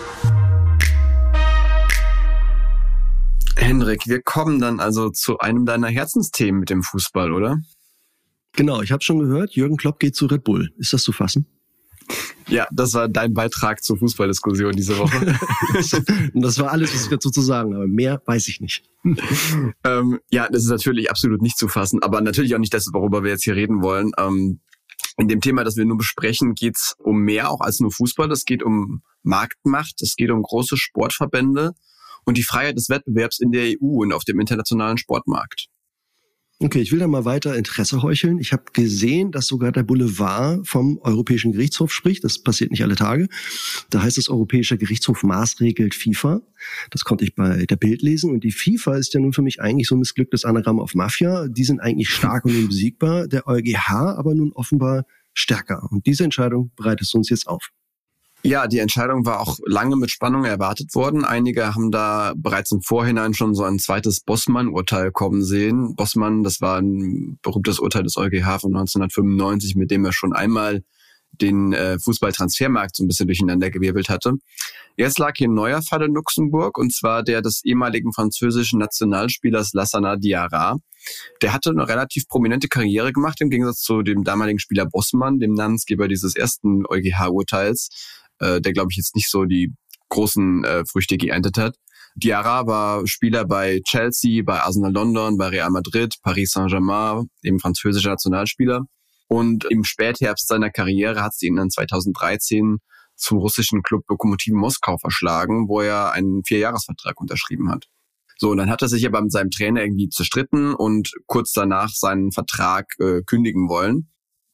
Henrik, wir kommen dann also zu einem deiner Herzensthemen mit dem Fußball, oder? Genau, ich habe schon gehört, Jürgen Klopp geht zu Red Bull. Ist das zu fassen? Ja, das war dein Beitrag zur Fußballdiskussion diese Woche. Und das war alles, was ich dazu zu sagen habe. Mehr weiß ich nicht. ähm, ja, das ist natürlich absolut nicht zu fassen, aber natürlich auch nicht das, worüber wir jetzt hier reden wollen. Ähm, In dem Thema, das wir nur besprechen, geht es um mehr auch als nur Fußball. Es geht um Marktmacht, es geht um große Sportverbände und die Freiheit des Wettbewerbs in der E U und auf dem internationalen Sportmarkt. Okay, ich will da mal weiter Interesse heucheln. Ich habe gesehen, dass sogar der Boulevard vom Europäischen Gerichtshof spricht. Das passiert nicht alle Tage. Da heißt es, Europäischer Gerichtshof maßregelt FIFA. Das konnte ich bei der Bild lesen. Und die FIFA ist ja nun für mich eigentlich so ein missglücktes Anagramm auf Mafia. Die sind eigentlich stark und unbesiegbar. Der EuGH aber nun offenbar stärker. Und diese Entscheidung bereitet es uns jetzt auf. Ja, die Entscheidung war auch lange mit Spannung erwartet worden. Einige haben da bereits im Vorhinein schon so ein zweites Bossmann-Urteil kommen sehen. Bossmann, das war ein berühmtes Urteil des EuGH von neunzehnhundertfünfundneunzig, mit dem er schon einmal den äh, Fußballtransfermarkt so ein bisschen durcheinander gewirbelt hatte. Jetzt lag hier ein neuer Fall in Luxemburg, und zwar der des ehemaligen französischen Nationalspielers Lassana Diarra. Der hatte eine relativ prominente Karriere gemacht, im Gegensatz zu dem damaligen Spieler Bossmann, dem Namensgeber dieses ersten EuGH-Urteils, äh, der, glaube ich, jetzt nicht so die großen äh, Früchte geerntet hat. Diarra war Spieler bei Chelsea, bei Arsenal London, bei Real Madrid, Paris Saint-Germain, eben französischer Nationalspieler. Und im Spätherbst seiner Karriere hat sie ihn dann zweitausenddreizehn zum russischen Klub Lokomotiv Moskau verschlagen, wo er einen Vierjahresvertrag unterschrieben hat. So, und dann hat er sich aber mit seinem Trainer irgendwie zerstritten und kurz danach seinen Vertrag äh, kündigen wollen.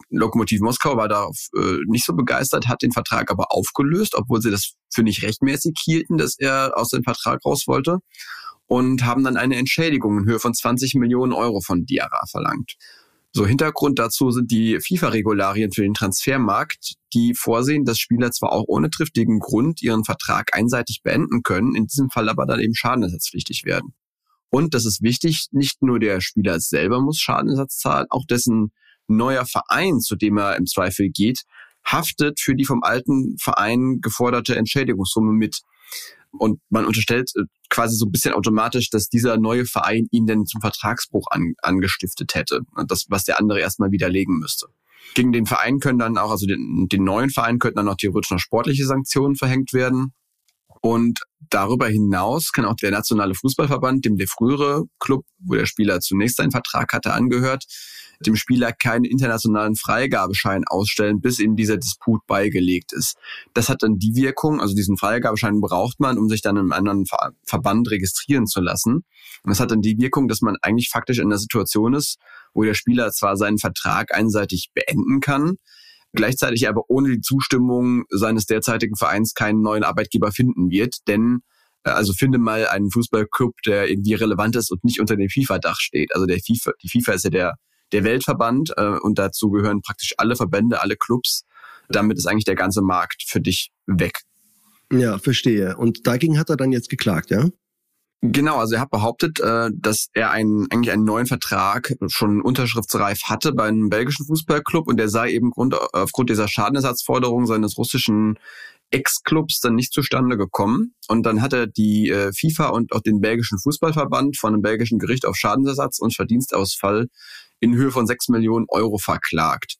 Lokomotiv Moskau war darauf äh, nicht so begeistert, hat den Vertrag aber aufgelöst, obwohl sie das für nicht rechtmäßig hielten, dass er aus dem Vertrag raus wollte, und haben dann eine Entschädigung in Höhe von zwanzig Millionen Euro von Diarra verlangt. So, Hintergrund dazu sind die FIFA-Regularien für den Transfermarkt, die vorsehen, dass Spieler zwar auch ohne triftigen Grund ihren Vertrag einseitig beenden können, in diesem Fall aber dann eben schadenersatzpflichtig werden. Und das ist wichtig, nicht nur der Spieler selber muss Schadenersatz zahlen, auch dessen neuer Verein, zu dem er im Zweifel geht, haftet für die vom alten Verein geforderte Entschädigungssumme mit. Und man unterstellt quasi so ein bisschen automatisch, dass dieser neue Verein ihn denn zum Vertragsbruch an, angestiftet hätte. Das, was der andere erstmal widerlegen müsste. Gegen den Verein können dann auch, also den, den neuen Verein könnten dann auch theoretisch noch sportliche Sanktionen verhängt werden. Und darüber hinaus kann auch der nationale Fußballverband, dem der frühere Club, wo der Spieler zunächst einen Vertrag hatte, angehört, dem Spieler keinen internationalen Freigabeschein ausstellen, bis ihm dieser Disput beigelegt ist. Das hat dann die Wirkung, also diesen Freigabeschein braucht man, um sich dann im anderen Ver- Verband registrieren zu lassen. Und das hat dann die Wirkung, dass man eigentlich faktisch in der Situation ist, wo der Spieler zwar seinen Vertrag einseitig beenden kann, gleichzeitig aber ohne die Zustimmung seines derzeitigen Vereins keinen neuen Arbeitgeber finden wird. Denn, also finde mal einen Fußballclub, der irgendwie relevant ist und nicht unter dem FIFA-Dach steht. Also der FIFA, die FIFA ist ja der, der Weltverband äh, und dazu gehören praktisch alle Verbände, alle Clubs. Damit ist eigentlich der ganze Markt für dich weg. Ja, verstehe. Und dagegen hat er dann jetzt geklagt, ja? Genau, also er hat behauptet, dass er einen eigentlich einen neuen Vertrag schon unterschriftsreif hatte bei einem belgischen Fußballclub und der sei eben Grund, aufgrund dieser Schadenersatzforderung seines russischen Ex-Clubs dann nicht zustande gekommen. Und dann hat er die FIFA und auch den belgischen Fußballverband von einem belgischen Gericht auf Schadensersatz und Verdienstausfall in Höhe von sechs Millionen Euro verklagt.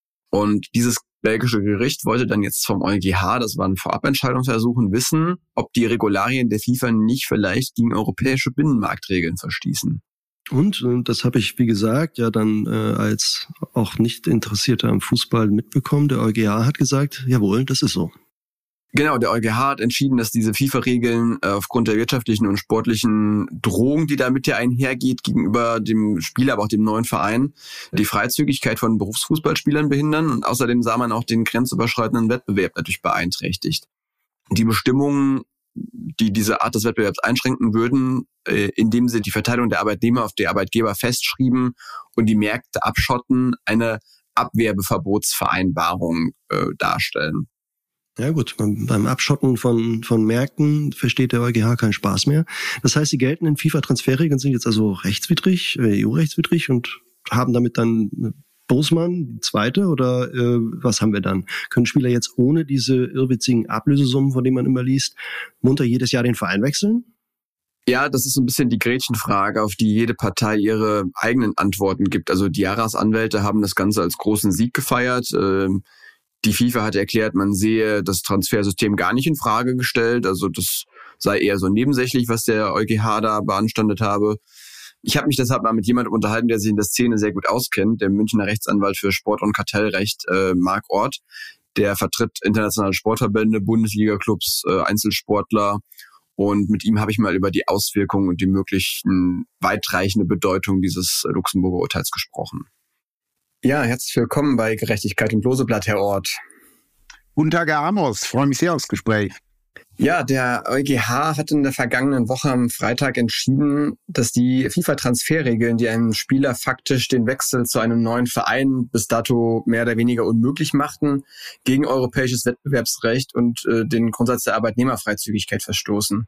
Und dieses belgische Gericht wollte dann jetzt vom EuGH, das war ein Vorabentscheidungsversuchen, wissen, ob die Regularien der FIFA nicht vielleicht gegen europäische Binnenmarktregeln verstießen. Und, und das habe ich, wie gesagt, ja dann äh, als auch nicht Interessierter am Fußball mitbekommen. Der EuGH hat gesagt, jawohl, das ist so. Genau, der EuGH hat entschieden, dass diese FIFA-Regeln äh, aufgrund der wirtschaftlichen und sportlichen Drohung, die damit ja einhergeht, gegenüber dem Spieler, aber auch dem neuen Verein, die Freizügigkeit von Berufsfußballspielern behindern. Und außerdem sah man auch den grenzüberschreitenden Wettbewerb natürlich beeinträchtigt. Die Bestimmungen, die diese Art des Wettbewerbs einschränken würden, äh, indem sie die Verteilung der Arbeitnehmer auf die Arbeitgeber festschrieben und die Märkte abschotten, eine Abwerbeverbotsvereinbarung äh, darstellen. Ja gut, beim, beim Abschotten von, von Märkten versteht der EuGH keinen Spaß mehr. Das heißt, die geltenden FIFA-Transferregeln sind jetzt also rechtswidrig, äh, E U-rechtswidrig und haben damit dann Bosman, die zweite, oder äh, was haben wir dann? Können Spieler jetzt ohne diese irrwitzigen Ablösesummen, von denen man immer liest, munter jedes Jahr den Verein wechseln? Ja, das ist so ein bisschen die Gretchenfrage, auf die jede Partei ihre eigenen Antworten gibt. Also Diarras Anwälte haben das Ganze als großen Sieg gefeiert. Ähm, Die FIFA hat erklärt, man sehe das Transfersystem gar nicht in Frage gestellt. Also das sei eher so nebensächlich, was der EuGH da beanstandet habe. Ich habe mich deshalb mal mit jemandem unterhalten, der sich in der Szene sehr gut auskennt, der Münchner Rechtsanwalt für Sport- und Kartellrecht, äh, Marc Ort. Der vertritt internationale Sportverbände, Bundesliga-Clubs, äh, Einzelsportler. Und mit ihm habe ich mal über die Auswirkungen und die möglichen weitreichende Bedeutung dieses Luxemburger Urteils gesprochen. Ja, herzlich willkommen bei Gerechtigkeit und Loseblatt, Herr Ort. Guten Tag, Herr Amos. Ich freue mich sehr aufs Gespräch. Ja, der EuGH hat in der vergangenen Woche am Freitag entschieden, dass die FIFA-Transferregeln, die einem Spieler faktisch den Wechsel zu einem neuen Verein bis dato mehr oder weniger unmöglich machten, gegen europäisches Wettbewerbsrecht und äh, den Grundsatz der Arbeitnehmerfreizügigkeit verstoßen.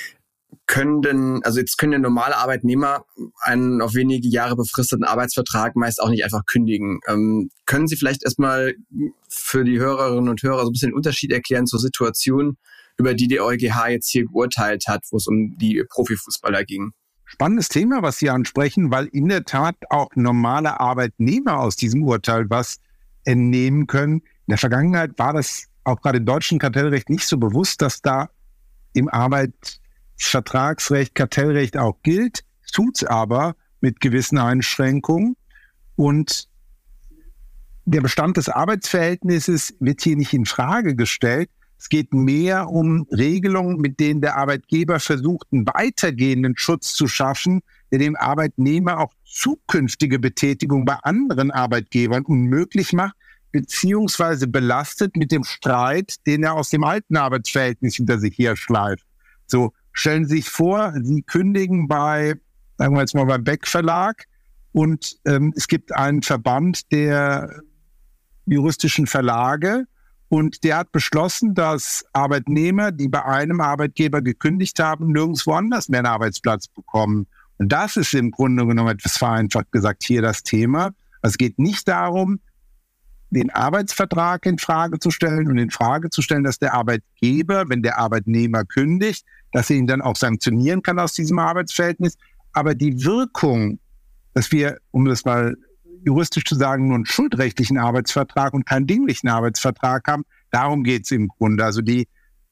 Können denn, also jetzt können ja normale Arbeitnehmer einen auf wenige Jahre befristeten Arbeitsvertrag meist auch nicht einfach kündigen. Ähm, können Sie vielleicht erstmal für die Hörerinnen und Hörer so ein bisschen den Unterschied erklären zur Situation, über die der EuGH jetzt hier geurteilt hat, wo es um die Profifußballer ging? Spannendes Thema, was Sie ansprechen, weil in der Tat auch normale Arbeitnehmer aus diesem Urteil was entnehmen können. In der Vergangenheit war das auch gerade im deutschen Kartellrecht nicht so bewusst, dass da im Arbeitsvertragsrecht Kartellrecht auch gilt, tut's aber mit gewissen Einschränkungen. Und der Bestand des Arbeitsverhältnisses wird hier nicht in Frage gestellt, Es geht mehr um Regelungen, mit denen der Arbeitgeber versucht, einen weitergehenden Schutz zu schaffen, der dem Arbeitnehmer auch zukünftige Betätigung bei anderen Arbeitgebern unmöglich macht, beziehungsweise belastet mit dem Streit, den er aus dem alten Arbeitsverhältnis hinter sich herschleift. So, stellen Sie sich vor, Sie kündigen bei, sagen wir jetzt mal beim Beck Verlag, und ähm, es gibt einen Verband der juristischen Verlage, und der hat beschlossen, dass Arbeitnehmer, die bei einem Arbeitgeber gekündigt haben, nirgendwo anders mehr einen Arbeitsplatz bekommen. Und das ist im Grunde genommen etwas vereinfacht gesagt hier das Thema. Es geht nicht darum, den Arbeitsvertrag in Frage zu stellen und in Frage zu stellen, dass der Arbeitgeber, wenn der Arbeitnehmer kündigt, dass er ihn dann auch sanktionieren kann aus diesem Arbeitsverhältnis. Aber die Wirkung, dass wir, um das mal juristisch zu sagen, nur einen schuldrechtlichen Arbeitsvertrag und keinen dinglichen Arbeitsvertrag haben, darum geht es im Grunde. Also die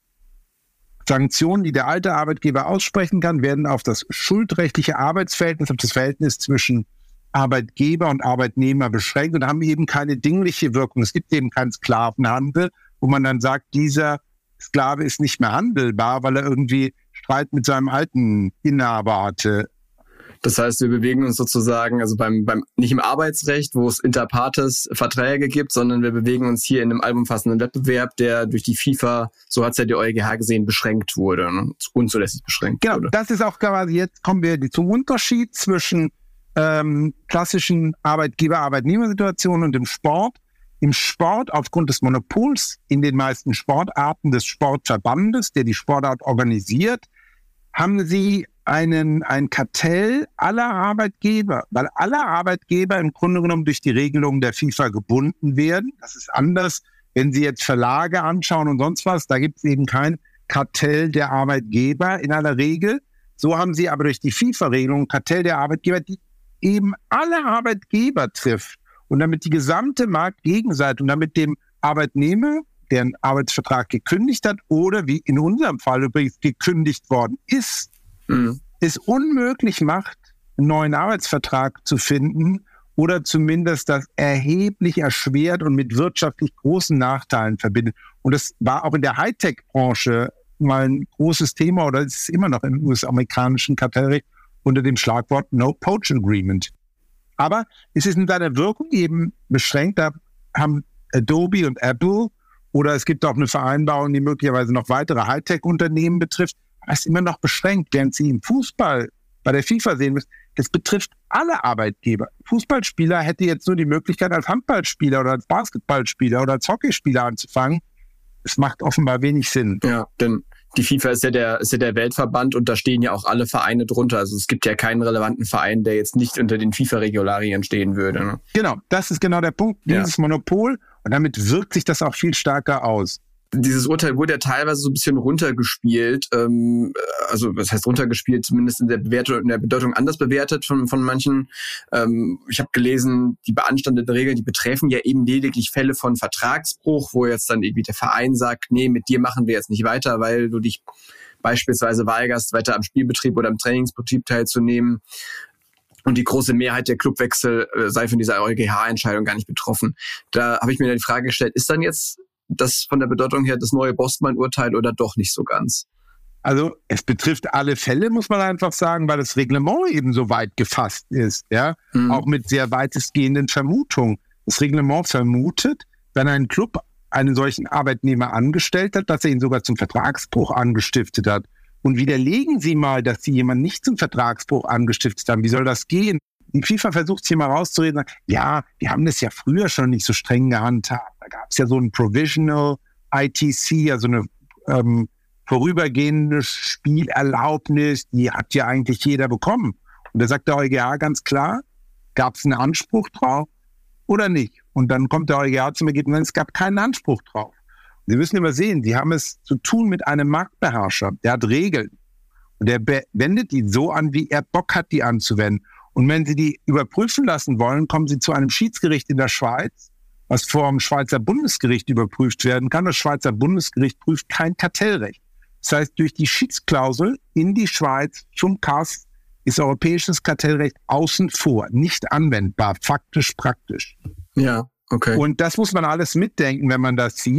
Sanktionen, die der alte Arbeitgeber aussprechen kann, werden auf das schuldrechtliche Arbeitsverhältnis, auf das Verhältnis zwischen Arbeitgeber und Arbeitnehmer beschränkt und haben eben keine dingliche Wirkung. Es gibt eben keinen Sklavenhandel, wo man dann sagt, dieser Sklave ist nicht mehr handelbar, weil er irgendwie Streit mit seinem alten Inhaber hatte. Das heißt, wir bewegen uns sozusagen, also beim, beim nicht im Arbeitsrecht, wo es inter partes Verträge gibt, sondern wir bewegen uns hier in einem allumfassenden Wettbewerb, der durch die FIFA, so hat es ja die EuGH gesehen, beschränkt wurde, ne? Unzulässig beschränkt genau, wurde. Das ist auch quasi, jetzt kommen wir zum Unterschied zwischen ähm, klassischen Arbeitgeber-Arbeitnehmer-Situationen und dem Sport. Im Sport, aufgrund des Monopols in den meisten Sportarten des Sportverbandes, der die Sportart organisiert, haben sie einen, ein Kartell aller Arbeitgeber, weil alle Arbeitgeber im Grunde genommen durch die Regelungen der FIFA gebunden werden. Das ist anders, wenn Sie jetzt Verlage anschauen und sonst was. Da gibt es eben kein Kartell der Arbeitgeber in aller Regel. So haben Sie aber durch die FIFA-Regelung ein Kartell der Arbeitgeber, die eben alle Arbeitgeber trifft und damit die gesamte Marktgegenseite und damit dem Arbeitnehmer, der einen Arbeitsvertrag gekündigt hat oder wie in unserem Fall übrigens gekündigt worden ist, mhm. es unmöglich macht, einen neuen Arbeitsvertrag zu finden oder zumindest das erheblich erschwert und mit wirtschaftlich großen Nachteilen verbindet. Und das war auch in der Hightech-Branche mal ein großes Thema oder es ist immer noch im U S-amerikanischen Kartellrecht unter dem Schlagwort No-Poach Agreement. Aber es ist in seiner Wirkung eben beschränkt. Da haben Adobe und Apple oder es gibt auch eine Vereinbarung, die möglicherweise noch weitere Hightech-Unternehmen betrifft. Aber es ist immer noch beschränkt, während Sie im Fußball bei der FIFA sehen müssen. Das betrifft alle Arbeitgeber. Fußballspieler hätte jetzt nur die Möglichkeit, als Handballspieler oder als Basketballspieler oder als Hockeyspieler anzufangen. Es macht offenbar wenig Sinn. Ja, denn die FIFA ist ja der, ist ja der Weltverband und da stehen ja auch alle Vereine drunter. Also es gibt ja keinen relevanten Verein, der jetzt nicht unter den FIFA-Regularien stehen würde. Ne? Genau, das ist genau der Punkt. Dieses ja. Monopol. Und damit wirkt sich das auch viel stärker aus. Dieses Urteil wurde ja teilweise so ein bisschen runtergespielt, ähm, also was heißt runtergespielt, zumindest in der Bewertung, in der Bedeutung anders bewertet von, von manchen. Ähm, ich habe gelesen, die beanstandeten Regeln, die betreffen ja eben lediglich Fälle von Vertragsbruch, wo jetzt dann irgendwie der Verein sagt, nee, mit dir machen wir jetzt nicht weiter, weil du dich beispielsweise weigerst, weiter am Spielbetrieb oder am Trainingsbetrieb teilzunehmen. Und die große Mehrheit der Clubwechsel äh, sei von dieser EuGH-Entscheidung gar nicht betroffen. Da habe ich mir dann die Frage gestellt, ist dann jetzt das von der Bedeutung her das neue Bosman-Urteil oder doch nicht so ganz? Also es betrifft alle Fälle, muss man einfach sagen, weil das Reglement eben so weit gefasst ist, ja, mhm. auch mit sehr weitestgehenden Vermutungen. Das Reglement vermutet, wenn ein Club einen solchen Arbeitnehmer angestellt hat, dass er ihn sogar zum Vertragsbruch angestiftet hat. Und widerlegen Sie mal, dass Sie jemanden nicht zum Vertragsbruch angestiftet haben. Wie soll das gehen? Die FIFA versucht es hier mal rauszureden. Sagt, ja, wir haben das ja früher schon nicht so streng gehandhabt. Da gab es ja so ein Provisional I T C, also eine ähm, vorübergehende Spielerlaubnis. Die hat ja eigentlich jeder bekommen. Und da sagt der EuGH ganz klar, gab es einen Anspruch drauf oder nicht? Und dann kommt der EuGH zum Ergebnis, es gab keinen Anspruch drauf. Sie müssen immer sehen, Sie haben es zu tun mit einem Marktbeherrscher. Der hat Regeln. Und der wendet die so an, wie er Bock hat, die anzuwenden. Und wenn Sie die überprüfen lassen wollen, kommen Sie zu einem Schiedsgericht in der Schweiz, was vor dem Schweizer Bundesgericht überprüft werden kann. Das Schweizer Bundesgericht prüft kein Kartellrecht. Das heißt, durch die Schiedsklausel in die Schweiz zum K A S ist europäisches Kartellrecht außen vor, nicht anwendbar, faktisch, praktisch. Ja, okay. Und das muss man alles mitdenken, wenn man das sieht.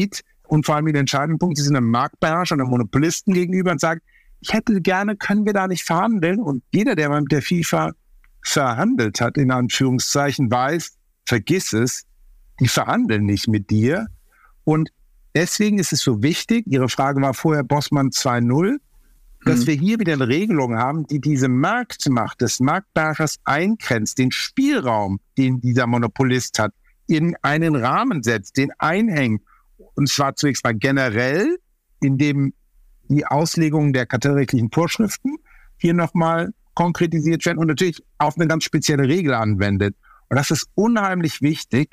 und vor allem den entscheidenden Punkt, sie sind einem Marktbeherrscher und einem Monopolisten gegenüber und sagen, ich hätte gerne, können wir da nicht verhandeln? Und jeder, der mal mit der FIFA verhandelt hat, in Anführungszeichen, weiß, vergiss es, die verhandeln nicht mit dir. Und deswegen ist es so wichtig, Ihre Frage war vorher Bossmann zwei null, dass mhm. wir hier wieder eine Regelung haben, die diese Marktmacht des Marktbeherrschers eingrenzt, den Spielraum, den dieser Monopolist hat, in einen Rahmen setzt, den einhängt. Und zwar zunächst mal generell, indem die Auslegungen der kartellrechtlichen Vorschriften hier nochmal konkretisiert werden und natürlich auf eine ganz spezielle Regel anwendet. Und das ist unheimlich wichtig.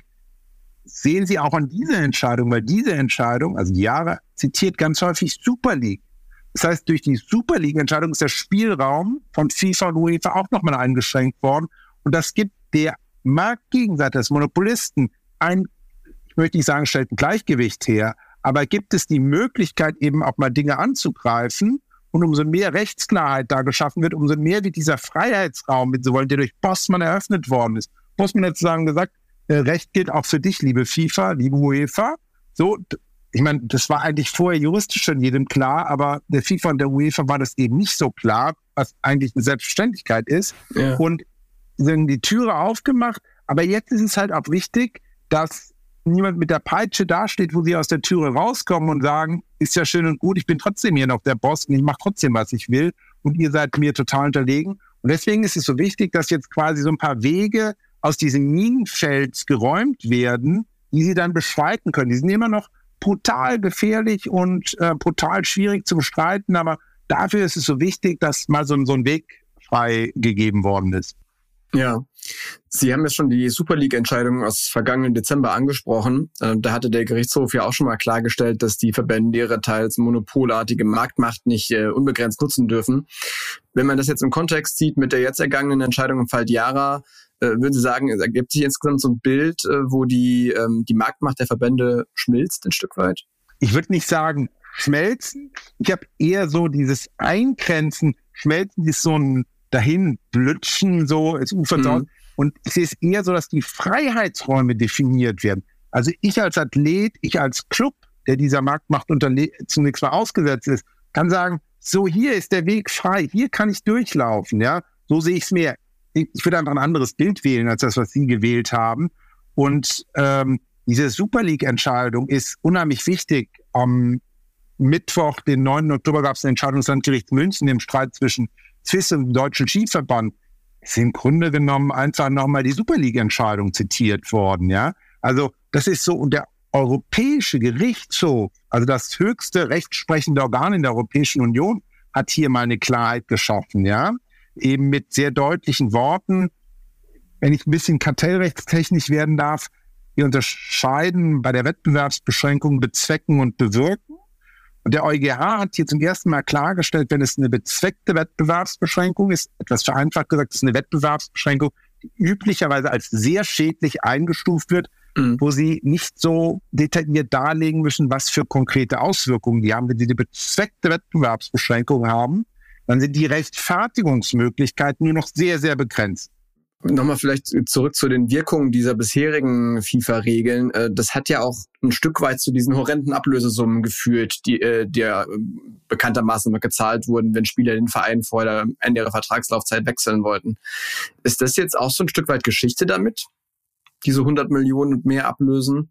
Sehen Sie auch an dieser Entscheidung, weil diese Entscheidung, also die Jahre, zitiert ganz häufig Super League. Das heißt, durch die Super League-Entscheidung ist der Spielraum von FIFA und UEFA auch nochmal eingeschränkt worden. Und das gibt der Marktgegenseite des Monopolisten ein, ich möchte nicht sagen, stellt ein Gleichgewicht her, aber gibt es die Möglichkeit, eben auch mal Dinge anzugreifen. Und umso mehr Rechtsklarheit da geschaffen wird, umso mehr wird dieser Freiheitsraum, mit so wollen, der durch Bosman eröffnet worden ist. Bosman hat sozusagen gesagt, äh, Recht gilt auch für dich, liebe FIFA, liebe UEFA. So, ich meine, das war eigentlich vorher juristisch schon jedem klar, aber der FIFA und der UEFA war das eben nicht so klar, was eigentlich eine Selbstverständlichkeit ist. Ja. Und sind die Türe aufgemacht. Aber jetzt ist es halt auch wichtig, dass niemand mit der Peitsche dasteht, wo sie aus der Türe rauskommen und sagen, ist ja schön und gut, ich bin trotzdem hier noch der Boss und ich mache trotzdem, was ich will und ihr seid mir total unterlegen. Und deswegen ist es so wichtig, dass jetzt quasi so ein paar Wege aus diesem Minenfeld geräumt werden, die sie dann beschreiten können. Die sind immer noch brutal gefährlich und äh, brutal schwierig zu bestreiten, aber dafür ist es so wichtig, dass mal so, so ein Weg freigegeben worden ist. Ja, Sie haben jetzt schon die Super League-Entscheidung aus vergangenen Dezember angesprochen. Äh, da hatte der Gerichtshof ja auch schon mal klargestellt, dass die Verbände ihre teils monopolartige Marktmacht nicht äh, unbegrenzt nutzen dürfen. Wenn man das jetzt im Kontext sieht mit der jetzt ergangenen Entscheidung im Fall Diarra, äh, würden Sie sagen, es ergibt sich insgesamt so ein Bild, äh, wo die, ähm, die Marktmacht der Verbände schmilzt ein Stück weit? Ich würde nicht sagen schmelzen. Ich habe eher so dieses Eingrenzen. Schmelzen ist so ein dahin blutschen, so, es ufert mhm. aus. Und ich sehe es eher so, dass die Freiheitsräume definiert werden. Also ich als Athlet, ich als Club, der dieser Marktmacht unterle- zunächst mal ausgesetzt ist, kann sagen, so, hier ist der Weg frei, hier kann ich durchlaufen, ja. So sehe ich es mehr. Ich, ich würde einfach ein anderes Bild wählen, als das, was Sie gewählt haben. Und ähm, diese Super League-Entscheidung ist unheimlich wichtig. Am Mittwoch, den neunten Oktober, gab es eine Entscheidung des Landgerichts München im Streit zwischen Z W I S und dem Deutschen Skiverband. Ist im Grunde genommen einfach nochmal die Super League-Entscheidung zitiert worden, ja. Also das ist so, und der Europäische Gerichtshof, also das höchste rechtsprechende Organ in der Europäischen Union, hat hier mal eine Klarheit geschaffen, ja. Eben mit sehr deutlichen Worten, wenn ich ein bisschen kartellrechtstechnisch werden darf, wir unterscheiden bei der Wettbewerbsbeschränkung bezwecken und bewirken. Und der EuGH hat hier zum ersten Mal klargestellt, wenn es eine bezweckte Wettbewerbsbeschränkung ist, etwas vereinfacht gesagt, es ist eine Wettbewerbsbeschränkung, die üblicherweise als sehr schädlich eingestuft wird, mhm. wo sie nicht so detailliert darlegen müssen, was für konkrete Auswirkungen die haben. Wenn sie eine bezweckte Wettbewerbsbeschränkung haben, dann sind die Rechtfertigungsmöglichkeiten nur noch sehr, sehr begrenzt. Nochmal vielleicht zurück zu den Wirkungen dieser bisherigen FIFA-Regeln. Das hat ja auch ein Stück weit zu diesen horrenden Ablösesummen geführt, die, die ja bekanntermaßen immer gezahlt wurden, wenn Spieler den Verein vor dem Ende ihrer Vertragslaufzeit wechseln wollten. Ist das jetzt auch so ein Stück weit Geschichte damit? Diese hundert Millionen und mehr Ablösen?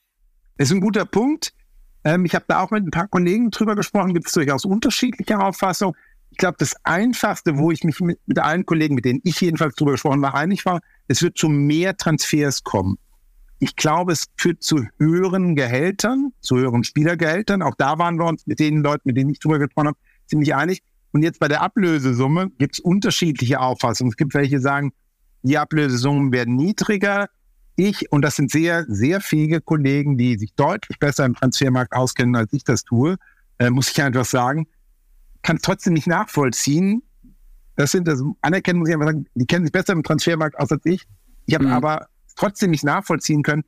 Das ist ein guter Punkt. Ich habe da auch mit ein paar Kollegen drüber gesprochen, gibt es durchaus unterschiedliche Auffassungen. Ich glaube, das Einfachste, wo ich mich mit, mit allen Kollegen, mit denen ich jedenfalls drüber gesprochen habe, einig war, es wird zu mehr Transfers kommen. Ich glaube, es führt zu höheren Gehältern, zu höheren Spielergehältern. Auch da waren wir uns mit den Leuten, mit denen ich drüber gesprochen habe, ziemlich einig. Und jetzt bei der Ablösesumme gibt es unterschiedliche Auffassungen. Es gibt welche, die sagen, die Ablösesummen werden niedriger. Ich, und das sind sehr, sehr fähige Kollegen, die sich deutlich besser im Transfermarkt auskennen, als ich das tue, äh, muss ich einfach sagen, kann trotzdem nicht nachvollziehen. Das sind das anerkennen, muss ich einfach sagen, die kennen sich besser im Transfermarkt aus als ich. Ich habe mhm. aber trotzdem nicht nachvollziehen können.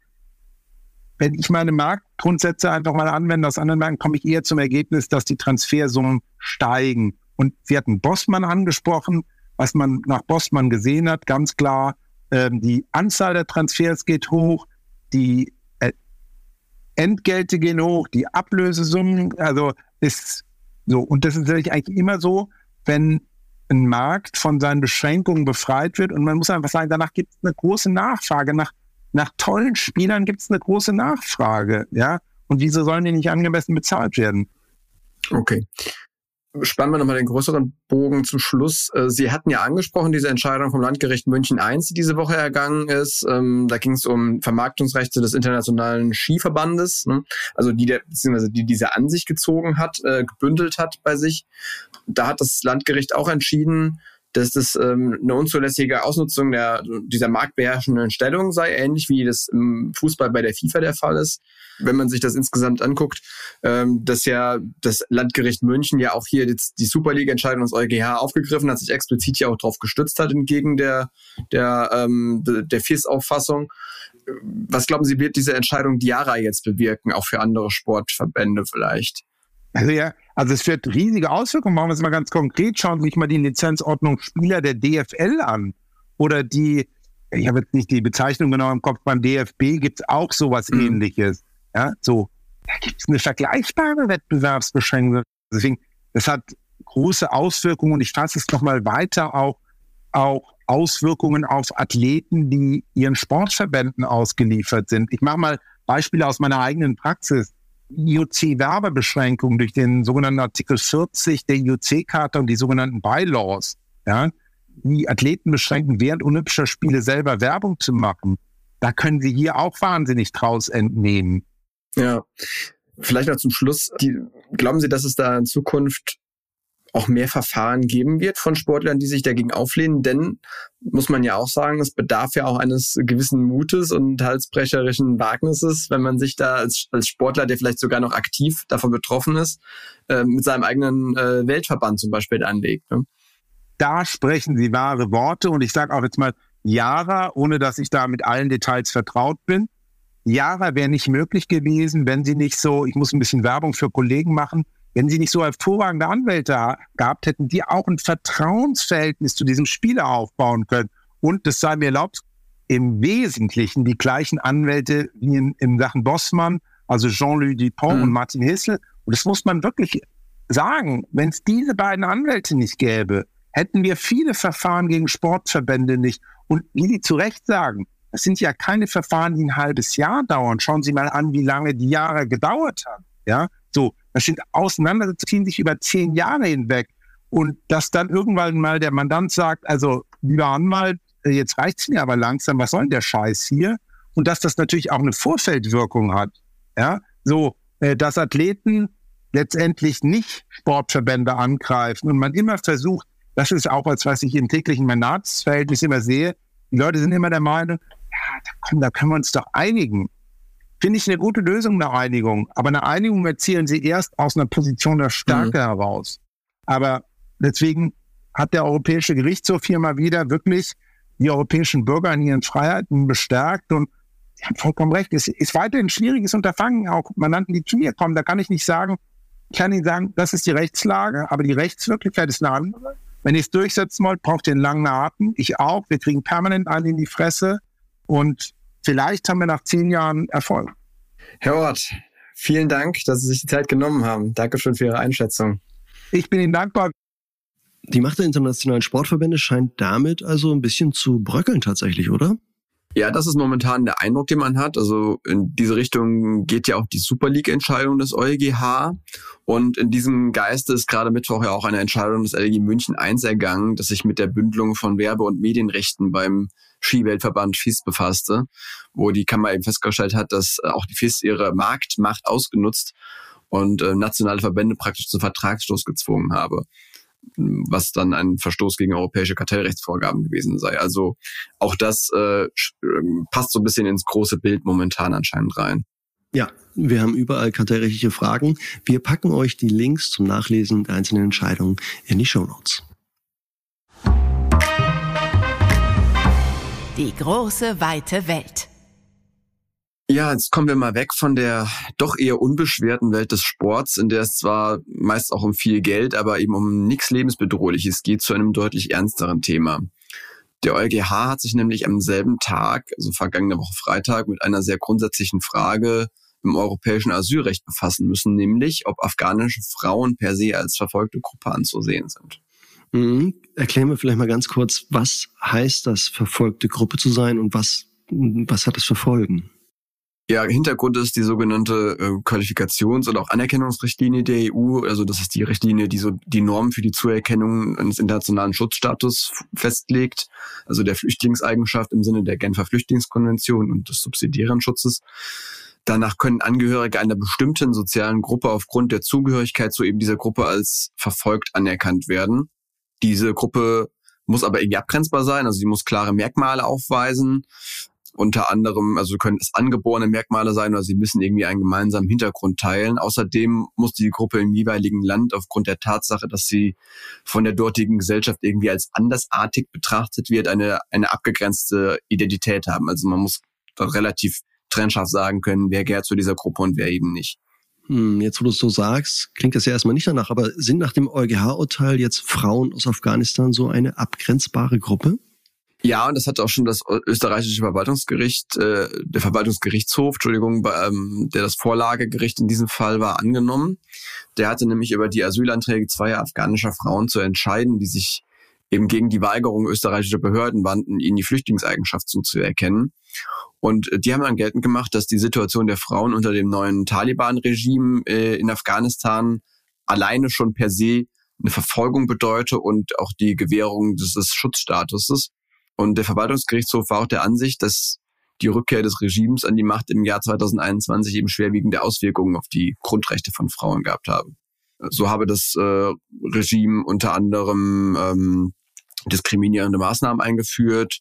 Wenn ich meine Marktgrundsätze einfach mal anwende aus anderen Märkten, komme ich eher zum Ergebnis, dass die Transfersummen steigen. Und Sie hatten Bosman angesprochen, was man nach Bosman gesehen hat, ganz klar, ähm, die Anzahl der Transfers geht hoch, die äh, Entgelte gehen hoch, die Ablösesummen, also ist so. Und das ist natürlich eigentlich immer so, wenn ein Markt von seinen Beschränkungen befreit wird und man muss einfach sagen, danach gibt es eine große Nachfrage. Nach, nach tollen Spielern gibt es eine große Nachfrage. Ja? Und wieso sollen die nicht angemessen bezahlt werden? Okay. Spannen wir nochmal den größeren Bogen zum Schluss. Sie hatten ja angesprochen, diese Entscheidung vom Landgericht München eins, die diese Woche ergangen ist. Da ging es um Vermarktungsrechte des Internationalen Skiverbandes, also die, der, beziehungsweise die diese an sich gezogen hat, gebündelt hat bei sich. Da hat das Landgericht auch entschieden, dass das ähm, eine unzulässige Ausnutzung der, dieser marktbeherrschenden Stellung sei, ähnlich wie das im Fußball bei der FIFA der Fall ist. Wenn man sich das insgesamt anguckt, ähm, dass ja das Landgericht München ja auch hier jetzt die Super League-Entscheidung des EuGH aufgegriffen hat, sich explizit ja auch darauf gestützt hat, entgegen der, der, ähm, der F I S-Auffassung. Was glauben Sie, wird diese Entscheidung Diarra jetzt bewirken, auch für andere Sportverbände vielleicht? Also ja, also es wird riesige Auswirkungen. Machen wir es mal ganz konkret. Schauen Sie sich mal die Lizenzordnung Spieler der D F L an. Oder die, ich habe jetzt nicht die Bezeichnung genau im Kopf, beim D F B gibt es auch sowas mhm. Ähnliches. Ja, so, da gibt es eine vergleichbare Wettbewerbsbeschränkung. Deswegen, das hat große Auswirkungen und ich fasse es nochmal weiter, auch, auch Auswirkungen auf Athleten, die ihren Sportverbänden ausgeliefert sind. Ich mache mal Beispiele aus meiner eigenen Praxis. I O C-Werbebeschränkungen durch den sogenannten Artikel vierzig der I O C-Charta und die sogenannten Bylaws. Ja, die Athleten beschränken, während Olympischer Spiele selber Werbung zu machen. Da können sie hier auch wahnsinnig draus entnehmen. Ja, vielleicht noch zum Schluss. Die, glauben Sie, dass es da in Zukunft auch mehr Verfahren geben wird von Sportlern, die sich dagegen auflehnen? Denn, muss man ja auch sagen, es bedarf ja auch eines gewissen Mutes und halsbrecherischen Wagnisses, wenn man sich da als, als Sportler, der vielleicht sogar noch aktiv davon betroffen ist, äh, mit seinem eigenen äh, Weltverband zum Beispiel anlegt. Ne? Da sprechen Sie wahre Worte und ich sage auch jetzt mal Diarra, ohne dass ich da mit allen Details vertraut bin. Diarra wäre nicht möglich gewesen, wenn sie nicht so, ich muss ein bisschen Werbung für Kollegen machen, wenn sie nicht so hervorragende Anwälte gehabt hätten, die auch ein Vertrauensverhältnis zu diesem Spieler aufbauen können. Und, das sei mir erlaubt, im Wesentlichen die gleichen Anwälte wie in, in Sachen Bossmann, also Jean-Louis Dupont mhm. und Martin Hissel. Und das muss man wirklich sagen, wenn es diese beiden Anwälte nicht gäbe, hätten wir viele Verfahren gegen Sportverbände nicht. Und wie Sie zu Recht sagen, das sind ja keine Verfahren, die ein halbes Jahr dauern. Schauen Sie mal an, wie lange die Jahre gedauert haben. Ja, so, das sind Auseinandersetzungen, sich über zehn Jahre hinweg. Und dass dann irgendwann mal der Mandant sagt, also, lieber Anwalt, jetzt reicht's mir aber langsam, was soll denn der Scheiß hier? Und dass das natürlich auch eine Vorfeldwirkung hat. Ja, so, dass Athleten letztendlich nicht Sportverbände angreifen und man immer versucht, das ist auch als was ich im täglichen Mandatsverhältnis immer sehe, die Leute sind immer der Meinung, ja, da, komm, da können wir uns doch einigen. Finde ich eine gute Lösung, eine Einigung. Aber eine Einigung erzielen sie erst aus einer Position der Stärke mhm. heraus. Aber deswegen hat der Europäische Gerichtshof hier mal wieder wirklich die europäischen Bürger in ihren Freiheiten bestärkt. Und sie haben vollkommen recht. Es ist weiterhin ein schwieriges Unterfangen, auch Mandanten, die zu mir kommen. Da kann ich nicht sagen, ich kann Ihnen sagen, das ist die Rechtslage, aber die Rechtswirklichkeit ist eine andere. Wenn ihr es durchsetzen wollt, braucht ihr einen langen Atem. Ich auch. Wir kriegen permanent einen in die Fresse. Und vielleicht haben wir nach zehn Jahren Erfolg. Herr Orth, vielen Dank, dass Sie sich die Zeit genommen haben. Dankeschön für Ihre Einschätzung. Ich bin Ihnen dankbar. Die Macht der internationalen Sportverbände scheint damit also ein bisschen zu bröckeln tatsächlich, oder? Ja, das ist momentan der Eindruck, den man hat. Also in diese Richtung geht ja auch die Super League-Entscheidung des EuGH. Und in diesem Geiste ist gerade Mittwoch ja auch eine Entscheidung des L G München eins ergangen, das sich mit der Bündelung von Werbe- und Medienrechten beim Skiweltverband F I S befasste, wo die Kammer eben festgestellt hat, dass auch die F I S ihre Marktmacht ausgenutzt und äh, nationale Verbände praktisch zum Vertragsstoß gezwungen habe, was dann ein Verstoß gegen europäische Kartellrechtsvorgaben gewesen sei. Also auch das äh, passt so ein bisschen ins große Bild momentan anscheinend rein. Ja, wir haben überall kartellrechtliche Fragen. Wir packen euch die Links zum Nachlesen der einzelnen Entscheidungen in die Shownotes. Die große, weite Welt. Ja, jetzt kommen wir mal weg von der doch eher unbeschwerten Welt des Sports, in der es zwar meist auch um viel Geld, aber eben um nichts Lebensbedrohliches geht, zu einem deutlich ernsteren Thema. Der EuGH hat sich nämlich am selben Tag, also vergangene Woche Freitag, mit einer sehr grundsätzlichen Frage im europäischen Asylrecht befassen müssen, nämlich ob afghanische Frauen per se als verfolgte Gruppe anzusehen sind. Mhm. Erklären wir vielleicht mal ganz kurz, was heißt das, verfolgte Gruppe zu sein und was, was hat das für Folgen? Ja, Hintergrund ist die sogenannte äh, Qualifikations- und auch Anerkennungsrichtlinie der E U. Also das ist die Richtlinie, die so die Normen für die Zuerkennung eines internationalen Schutzstatus f- festlegt. Also der Flüchtlingseigenschaft im Sinne der Genfer Flüchtlingskonvention und des subsidiären Schutzes. Danach können Angehörige einer bestimmten sozialen Gruppe aufgrund der Zugehörigkeit zu eben dieser Gruppe als verfolgt anerkannt werden. Diese Gruppe muss aber irgendwie abgrenzbar sein, also sie muss klare Merkmale aufweisen. Unter anderem, also können es angeborene Merkmale sein oder sie müssen irgendwie einen gemeinsamen Hintergrund teilen. Außerdem muss die Gruppe im jeweiligen Land aufgrund der Tatsache, dass sie von der dortigen Gesellschaft irgendwie als andersartig betrachtet wird, eine, eine abgegrenzte Identität haben. Also man muss da relativ trennscharf sagen können, wer gehört zu dieser Gruppe und wer eben nicht. Hm, jetzt, wo du es so sagst, klingt das ja erstmal nicht danach, aber sind nach dem EuGH-Urteil jetzt Frauen aus Afghanistan so eine abgrenzbare Gruppe? Ja, und das hat auch schon das österreichische Verwaltungsgericht, äh, der Verwaltungsgerichtshof, Entschuldigung, ähm, der das Vorlagegericht in diesem Fall war, angenommen. Der hatte nämlich über die Asylanträge zweier afghanischer Frauen zu entscheiden, die sich eben gegen die Weigerung österreichischer Behörden wandten, ihnen die Flüchtlingseigenschaft zuzuerkennen. Und die haben dann geltend gemacht, dass die Situation der Frauen unter dem neuen Taliban-Regime äh, in Afghanistan alleine schon per se eine Verfolgung bedeute und auch die Gewährung dieses Schutzstatuses. Und der Verwaltungsgerichtshof war auch der Ansicht, dass die Rückkehr des Regimes an die Macht im Jahr zweitausendeinundzwanzig eben schwerwiegende Auswirkungen auf die Grundrechte von Frauen gehabt habe. So habe das äh, Regime unter anderem ähm, diskriminierende Maßnahmen eingeführt,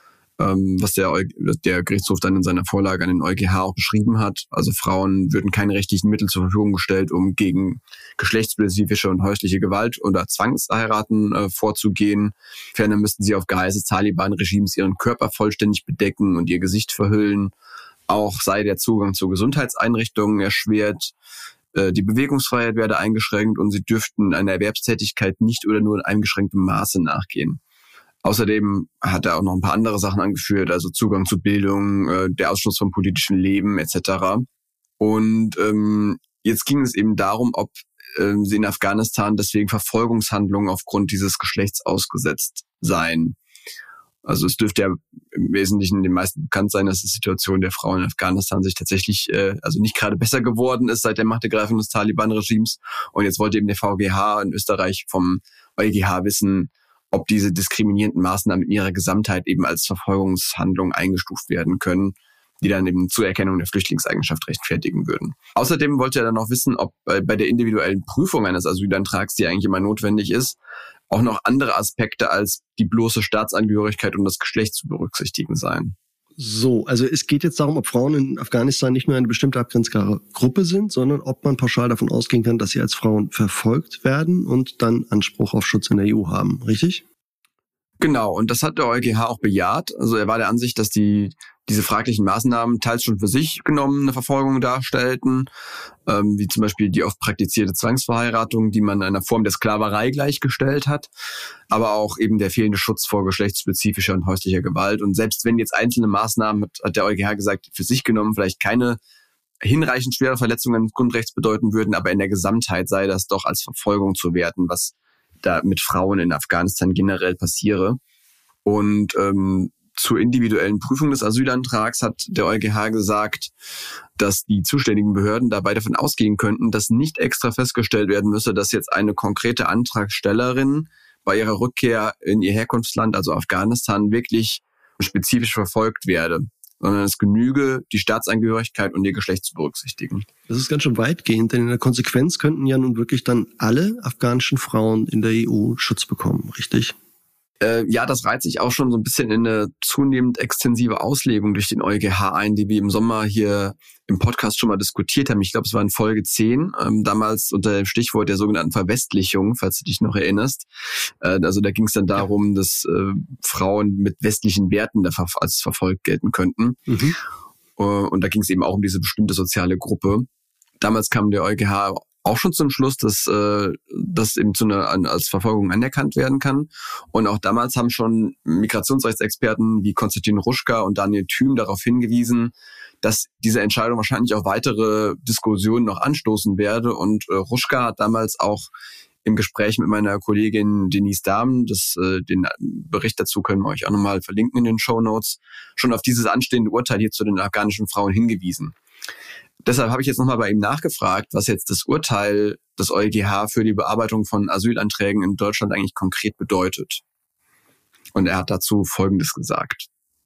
ähm, was der, der Gerichtshof dann in seiner Vorlage an den EuGH auch beschrieben hat. Also Frauen würden keine rechtlichen Mittel zur Verfügung gestellt, um gegen geschlechtsspezifische und häusliche Gewalt oder Zwangsheiraten äh, vorzugehen. Ferner müssten sie auf Geheiß des Taliban-Regimes ihren Körper vollständig bedecken und ihr Gesicht verhüllen. Auch sei der Zugang zu Gesundheitseinrichtungen erschwert. Äh, die Bewegungsfreiheit werde eingeschränkt und sie dürften einer Erwerbstätigkeit nicht oder nur in eingeschränktem Maße nachgehen. Außerdem hat er auch noch ein paar andere Sachen angeführt, also Zugang zu Bildung, äh, der Ausschluss vom politischen Leben et cetera. Und ähm, jetzt ging es eben darum, ob äh, sie in Afghanistan deswegen Verfolgungshandlungen aufgrund dieses Geschlechts ausgesetzt seien. Also es dürfte ja im Wesentlichen den meisten bekannt sein, dass die Situation der Frauen in Afghanistan sich tatsächlich äh, also nicht gerade besser geworden ist seit der Machtergreifung des Taliban-Regimes. Und jetzt wollte eben der VGH in Österreich vom EuGH wissen, ob diese diskriminierenden Maßnahmen in ihrer Gesamtheit eben als Verfolgungshandlung eingestuft werden können, die dann eben Zuerkennung der Flüchtlingseigenschaft rechtfertigen würden. Außerdem wollte er dann noch wissen, ob bei der individuellen Prüfung eines Asylantrags, die eigentlich immer notwendig ist, auch noch andere Aspekte als die bloße Staatsangehörigkeit und das Geschlecht zu berücksichtigen seien. So, also es geht jetzt darum, ob Frauen in Afghanistan nicht nur eine bestimmte abgrenzbare Gruppe sind, sondern ob man pauschal davon ausgehen kann, dass sie als Frauen verfolgt werden und dann Anspruch auf Schutz in der E U haben, richtig? Genau, und das hat der EuGH auch bejaht. Also er war der Ansicht, dass die diese fraglichen Maßnahmen teils schon für sich genommen eine Verfolgung darstellten, ähm, wie zum Beispiel die oft praktizierte Zwangsverheiratung, die man einer Form der Sklaverei gleichgestellt hat, aber auch eben der fehlende Schutz vor geschlechtsspezifischer und häuslicher Gewalt. Und selbst wenn jetzt einzelne Maßnahmen, hat, hat der EuGH gesagt, für sich genommen vielleicht keine hinreichend schwere Verletzungen des Grundrechts bedeuten würden, aber in der Gesamtheit sei das doch als Verfolgung zu werten, was da mit Frauen in Afghanistan generell passiere. Und ähm, zur individuellen Prüfung des Asylantrags hat der EuGH gesagt, dass die zuständigen Behörden dabei davon ausgehen könnten, dass nicht extra festgestellt werden müsse, dass jetzt eine konkrete Antragstellerin bei ihrer Rückkehr in ihr Herkunftsland, also Afghanistan, wirklich spezifisch verfolgt werde, sondern es genüge, die Staatsangehörigkeit und ihr Geschlecht zu berücksichtigen. Das ist ganz schön weitgehend, denn in der Konsequenz könnten ja nun wirklich dann alle afghanischen Frauen in der E U Schutz bekommen, richtig? Äh, ja, das reiht sich auch schon so ein bisschen in eine zunehmend extensive Auslegung durch den EuGH ein, die wir im Sommer hier im Podcast schon mal diskutiert haben. Ich glaube, es war in Folge zehn, ähm, damals unter dem Stichwort der sogenannten Verwestlichung, falls du dich noch erinnerst. Äh, also da ging es dann darum, dass äh, Frauen mit westlichen Werten als verfolgt gelten könnten. Mhm. Äh, und da ging es eben auch um diese bestimmte soziale Gruppe. Damals kam der EuGH auch schon zum Schluss, dass äh, das eben zu einer, als Verfolgung anerkannt werden kann. Und auch damals haben schon Migrationsrechtsexperten wie Konstantin Ruschka und Daniel Thüm darauf hingewiesen, dass diese Entscheidung wahrscheinlich auch weitere Diskussionen noch anstoßen werde. Und äh, Ruschka hat damals auch im Gespräch mit meiner Kollegin Denise Dahmen, das, äh, den Bericht dazu können wir euch auch nochmal verlinken in den Shownotes, schon auf dieses anstehende Urteil hier zu den afghanischen Frauen hingewiesen. Deshalb habe ich jetzt nochmal bei ihm nachgefragt, was jetzt das Urteil des EuGH für die Bearbeitung von Asylanträgen in Deutschland eigentlich konkret bedeutet. Und er hat dazu Folgendes gesagt.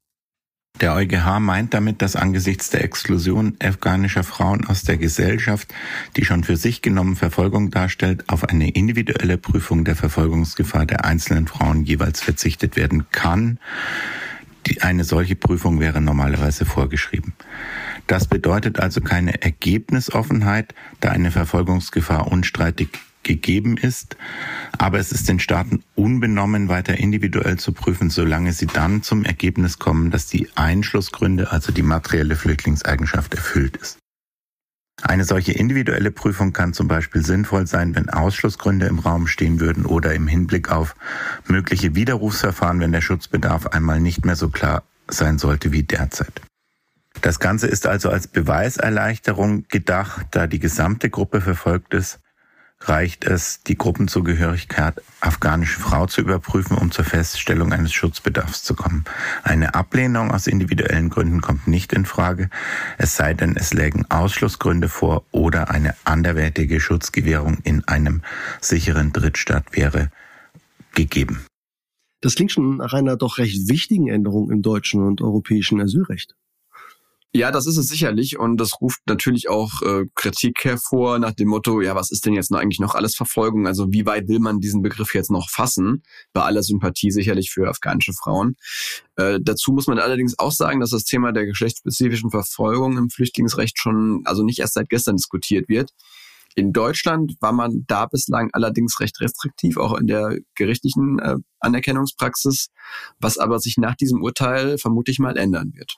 Der EuGH meint damit, dass angesichts der Exklusion afghanischer Frauen aus der Gesellschaft, die schon für sich genommen Verfolgung darstellt, auf eine individuelle Prüfung der Verfolgungsgefahr der einzelnen Frauen jeweils verzichtet werden kann. Die, eine solche Prüfung wäre normalerweise vorgeschrieben. Das bedeutet also keine Ergebnisoffenheit, da eine Verfolgungsgefahr unstreitig gegeben ist, aber es ist den Staaten unbenommen, weiter individuell zu prüfen, solange sie dann zum Ergebnis kommen, dass die Einschlussgründe, also die materielle Flüchtlingseigenschaft, erfüllt ist. Eine solche individuelle Prüfung kann zum Beispiel sinnvoll sein, wenn Ausschlussgründe im Raum stehen würden oder im Hinblick auf mögliche Widerrufsverfahren, wenn der Schutzbedarf einmal nicht mehr so klar sein sollte wie derzeit. Das Ganze ist also als Beweiserleichterung gedacht, da die gesamte Gruppe verfolgt ist, reicht es, die Gruppenzugehörigkeit afghanische Frau zu überprüfen, um zur Feststellung eines Schutzbedarfs zu kommen. Eine Ablehnung aus individuellen Gründen kommt nicht in Frage, es sei denn, es lägen Ausschlussgründe vor oder eine anderweitige Schutzgewährung in einem sicheren Drittstaat wäre gegeben. Das klingt schon nach einer doch recht wichtigen Änderung im deutschen und europäischen Asylrecht. Ja, das ist es sicherlich und das ruft natürlich auch äh, Kritik hervor nach dem Motto, ja, was ist denn jetzt noch eigentlich noch alles Verfolgung? Also wie weit will man diesen Begriff jetzt noch fassen? Bei aller Sympathie sicherlich für afghanische Frauen. Äh, dazu muss man allerdings auch sagen, dass das Thema der geschlechtsspezifischen Verfolgung im Flüchtlingsrecht schon, also nicht erst seit gestern diskutiert wird. In Deutschland war man da bislang allerdings recht restriktiv, auch in der gerichtlichen äh, Anerkennungspraxis, was aber sich nach diesem Urteil vermutlich mal ändern wird.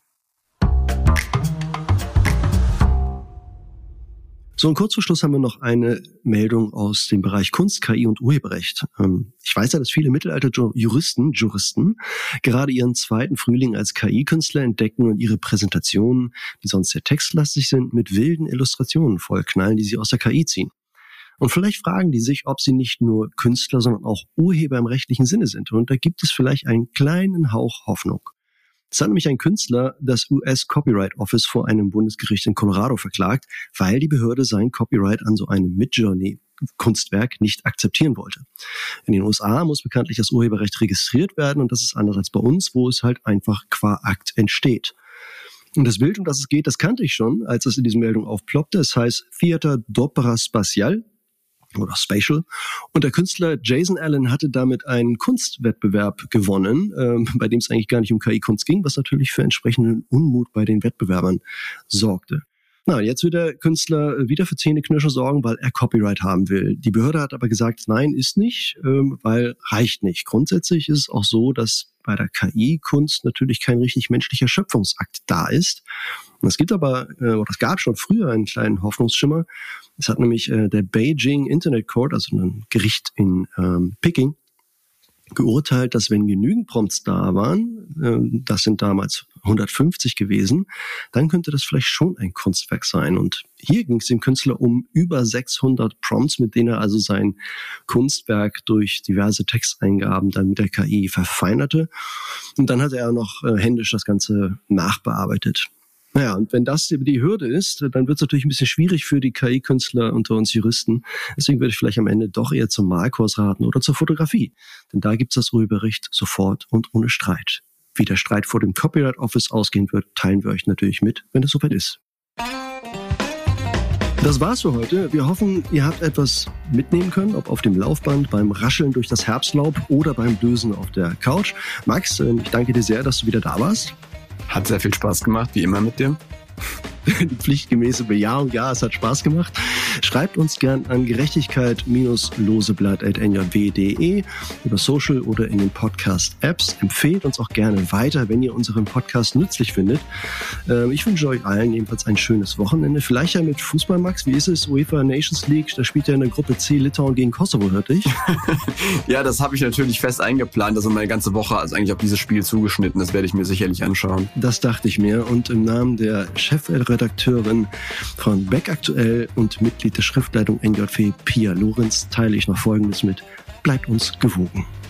So, und kurz vor Schluss haben wir noch eine Meldung aus dem Bereich Kunst, K I und Urheberrecht. Ich weiß ja, dass viele Mittelalter-Juristen, Juristen, gerade ihren zweiten Frühling als K I-Künstler entdecken und ihre Präsentationen, die sonst sehr textlastig sind, mit wilden Illustrationen vollknallen, die sie aus der K I ziehen. Und vielleicht fragen die sich, ob sie nicht nur Künstler, sondern auch Urheber im rechtlichen Sinne sind. Und da gibt es vielleicht einen kleinen Hauch Hoffnung. Es hat nämlich ein Künstler das U S Copyright Office vor einem Bundesgericht in Colorado verklagt, weil die Behörde sein Copyright an so einem Midjourney-Kunstwerk nicht akzeptieren wollte. In den U S A muss bekanntlich das Urheberrecht registriert werden und das ist anders als bei uns, wo es halt einfach qua Akt entsteht. Und das Bild, um das es geht, das kannte ich schon, als es in dieser Meldung aufploppte. Es heißt Theater d'Opera Spatial oder Spatial. Und der Künstler Jason Allen hatte damit einen Kunstwettbewerb gewonnen, ähm, bei dem es eigentlich gar nicht um K I-Kunst ging, was natürlich für entsprechenden Unmut bei den Wettbewerbern sorgte. Na, jetzt wird der Künstler wieder für Zähneknirschen sorgen, weil er Copyright haben will. Die Behörde hat aber gesagt, nein, ist nicht, ähm, weil reicht nicht. Grundsätzlich ist es auch so, dass bei der K I-Kunst natürlich kein richtig menschlicher Schöpfungsakt da ist. Und es gibt aber, äh, oder es gab schon früher einen kleinen Hoffnungsschimmer. Es hat nämlich äh, der Beijing Internet Court, also ein Gericht in ähm, Peking, geurteilt, dass wenn genügend Prompts da waren, äh, das sind damals hundertfünfzig gewesen, dann könnte das vielleicht schon ein Kunstwerk sein. Und hier ging es dem Künstler um über sechshundert Prompts, mit denen er also sein Kunstwerk durch diverse Texteingaben dann mit der K I verfeinerte. Und dann hat er noch äh, händisch das Ganze nachbearbeitet. Naja, und wenn das die Hürde ist, dann wird es natürlich ein bisschen schwierig für die K I-Künstler unter uns Juristen. Deswegen würde ich vielleicht am Ende doch eher zum Malkurs raten oder zur Fotografie. Denn da gibt es das Urheberrecht sofort und ohne Streit. Wie der Streit vor dem Copyright Office ausgehen wird, teilen wir euch natürlich mit, wenn es soweit ist. Das war's für heute. Wir hoffen, ihr habt etwas mitnehmen können, ob auf dem Laufband, beim Rascheln durch das Herbstlaub oder beim Dösen auf der Couch. Max, ich danke dir sehr, dass du wieder da warst. Hat sehr viel Spaß gemacht, wie immer mit dir. Die pflichtgemäße Bejahung, ja, es hat Spaß gemacht. Schreibt uns gern an gerechtigkeit-loseblatt at n j w punkt d e über Social oder in den Podcast-Apps. Empfehlt uns auch gerne weiter, wenn ihr unseren Podcast nützlich findet. Ich wünsche euch allen ebenfalls ein schönes Wochenende. Vielleicht ja mit Fußball, Max. Wie ist es? UEFA Nations League, da spielt ja in der Gruppe C Litauen gegen Kosovo, hörte ich. Ja, das habe ich natürlich fest eingeplant. Also meine ganze Woche ist eigentlich auf dieses Spiel zugeschnitten. Das werde ich mir sicherlich anschauen. Das dachte ich mir. Und im Namen der Chefredakteurin von Beck Aktuell und Mitglied der Schriftleitung N J W, Pia Lorenz, teile ich noch Folgendes mit. Bleibt uns gewogen.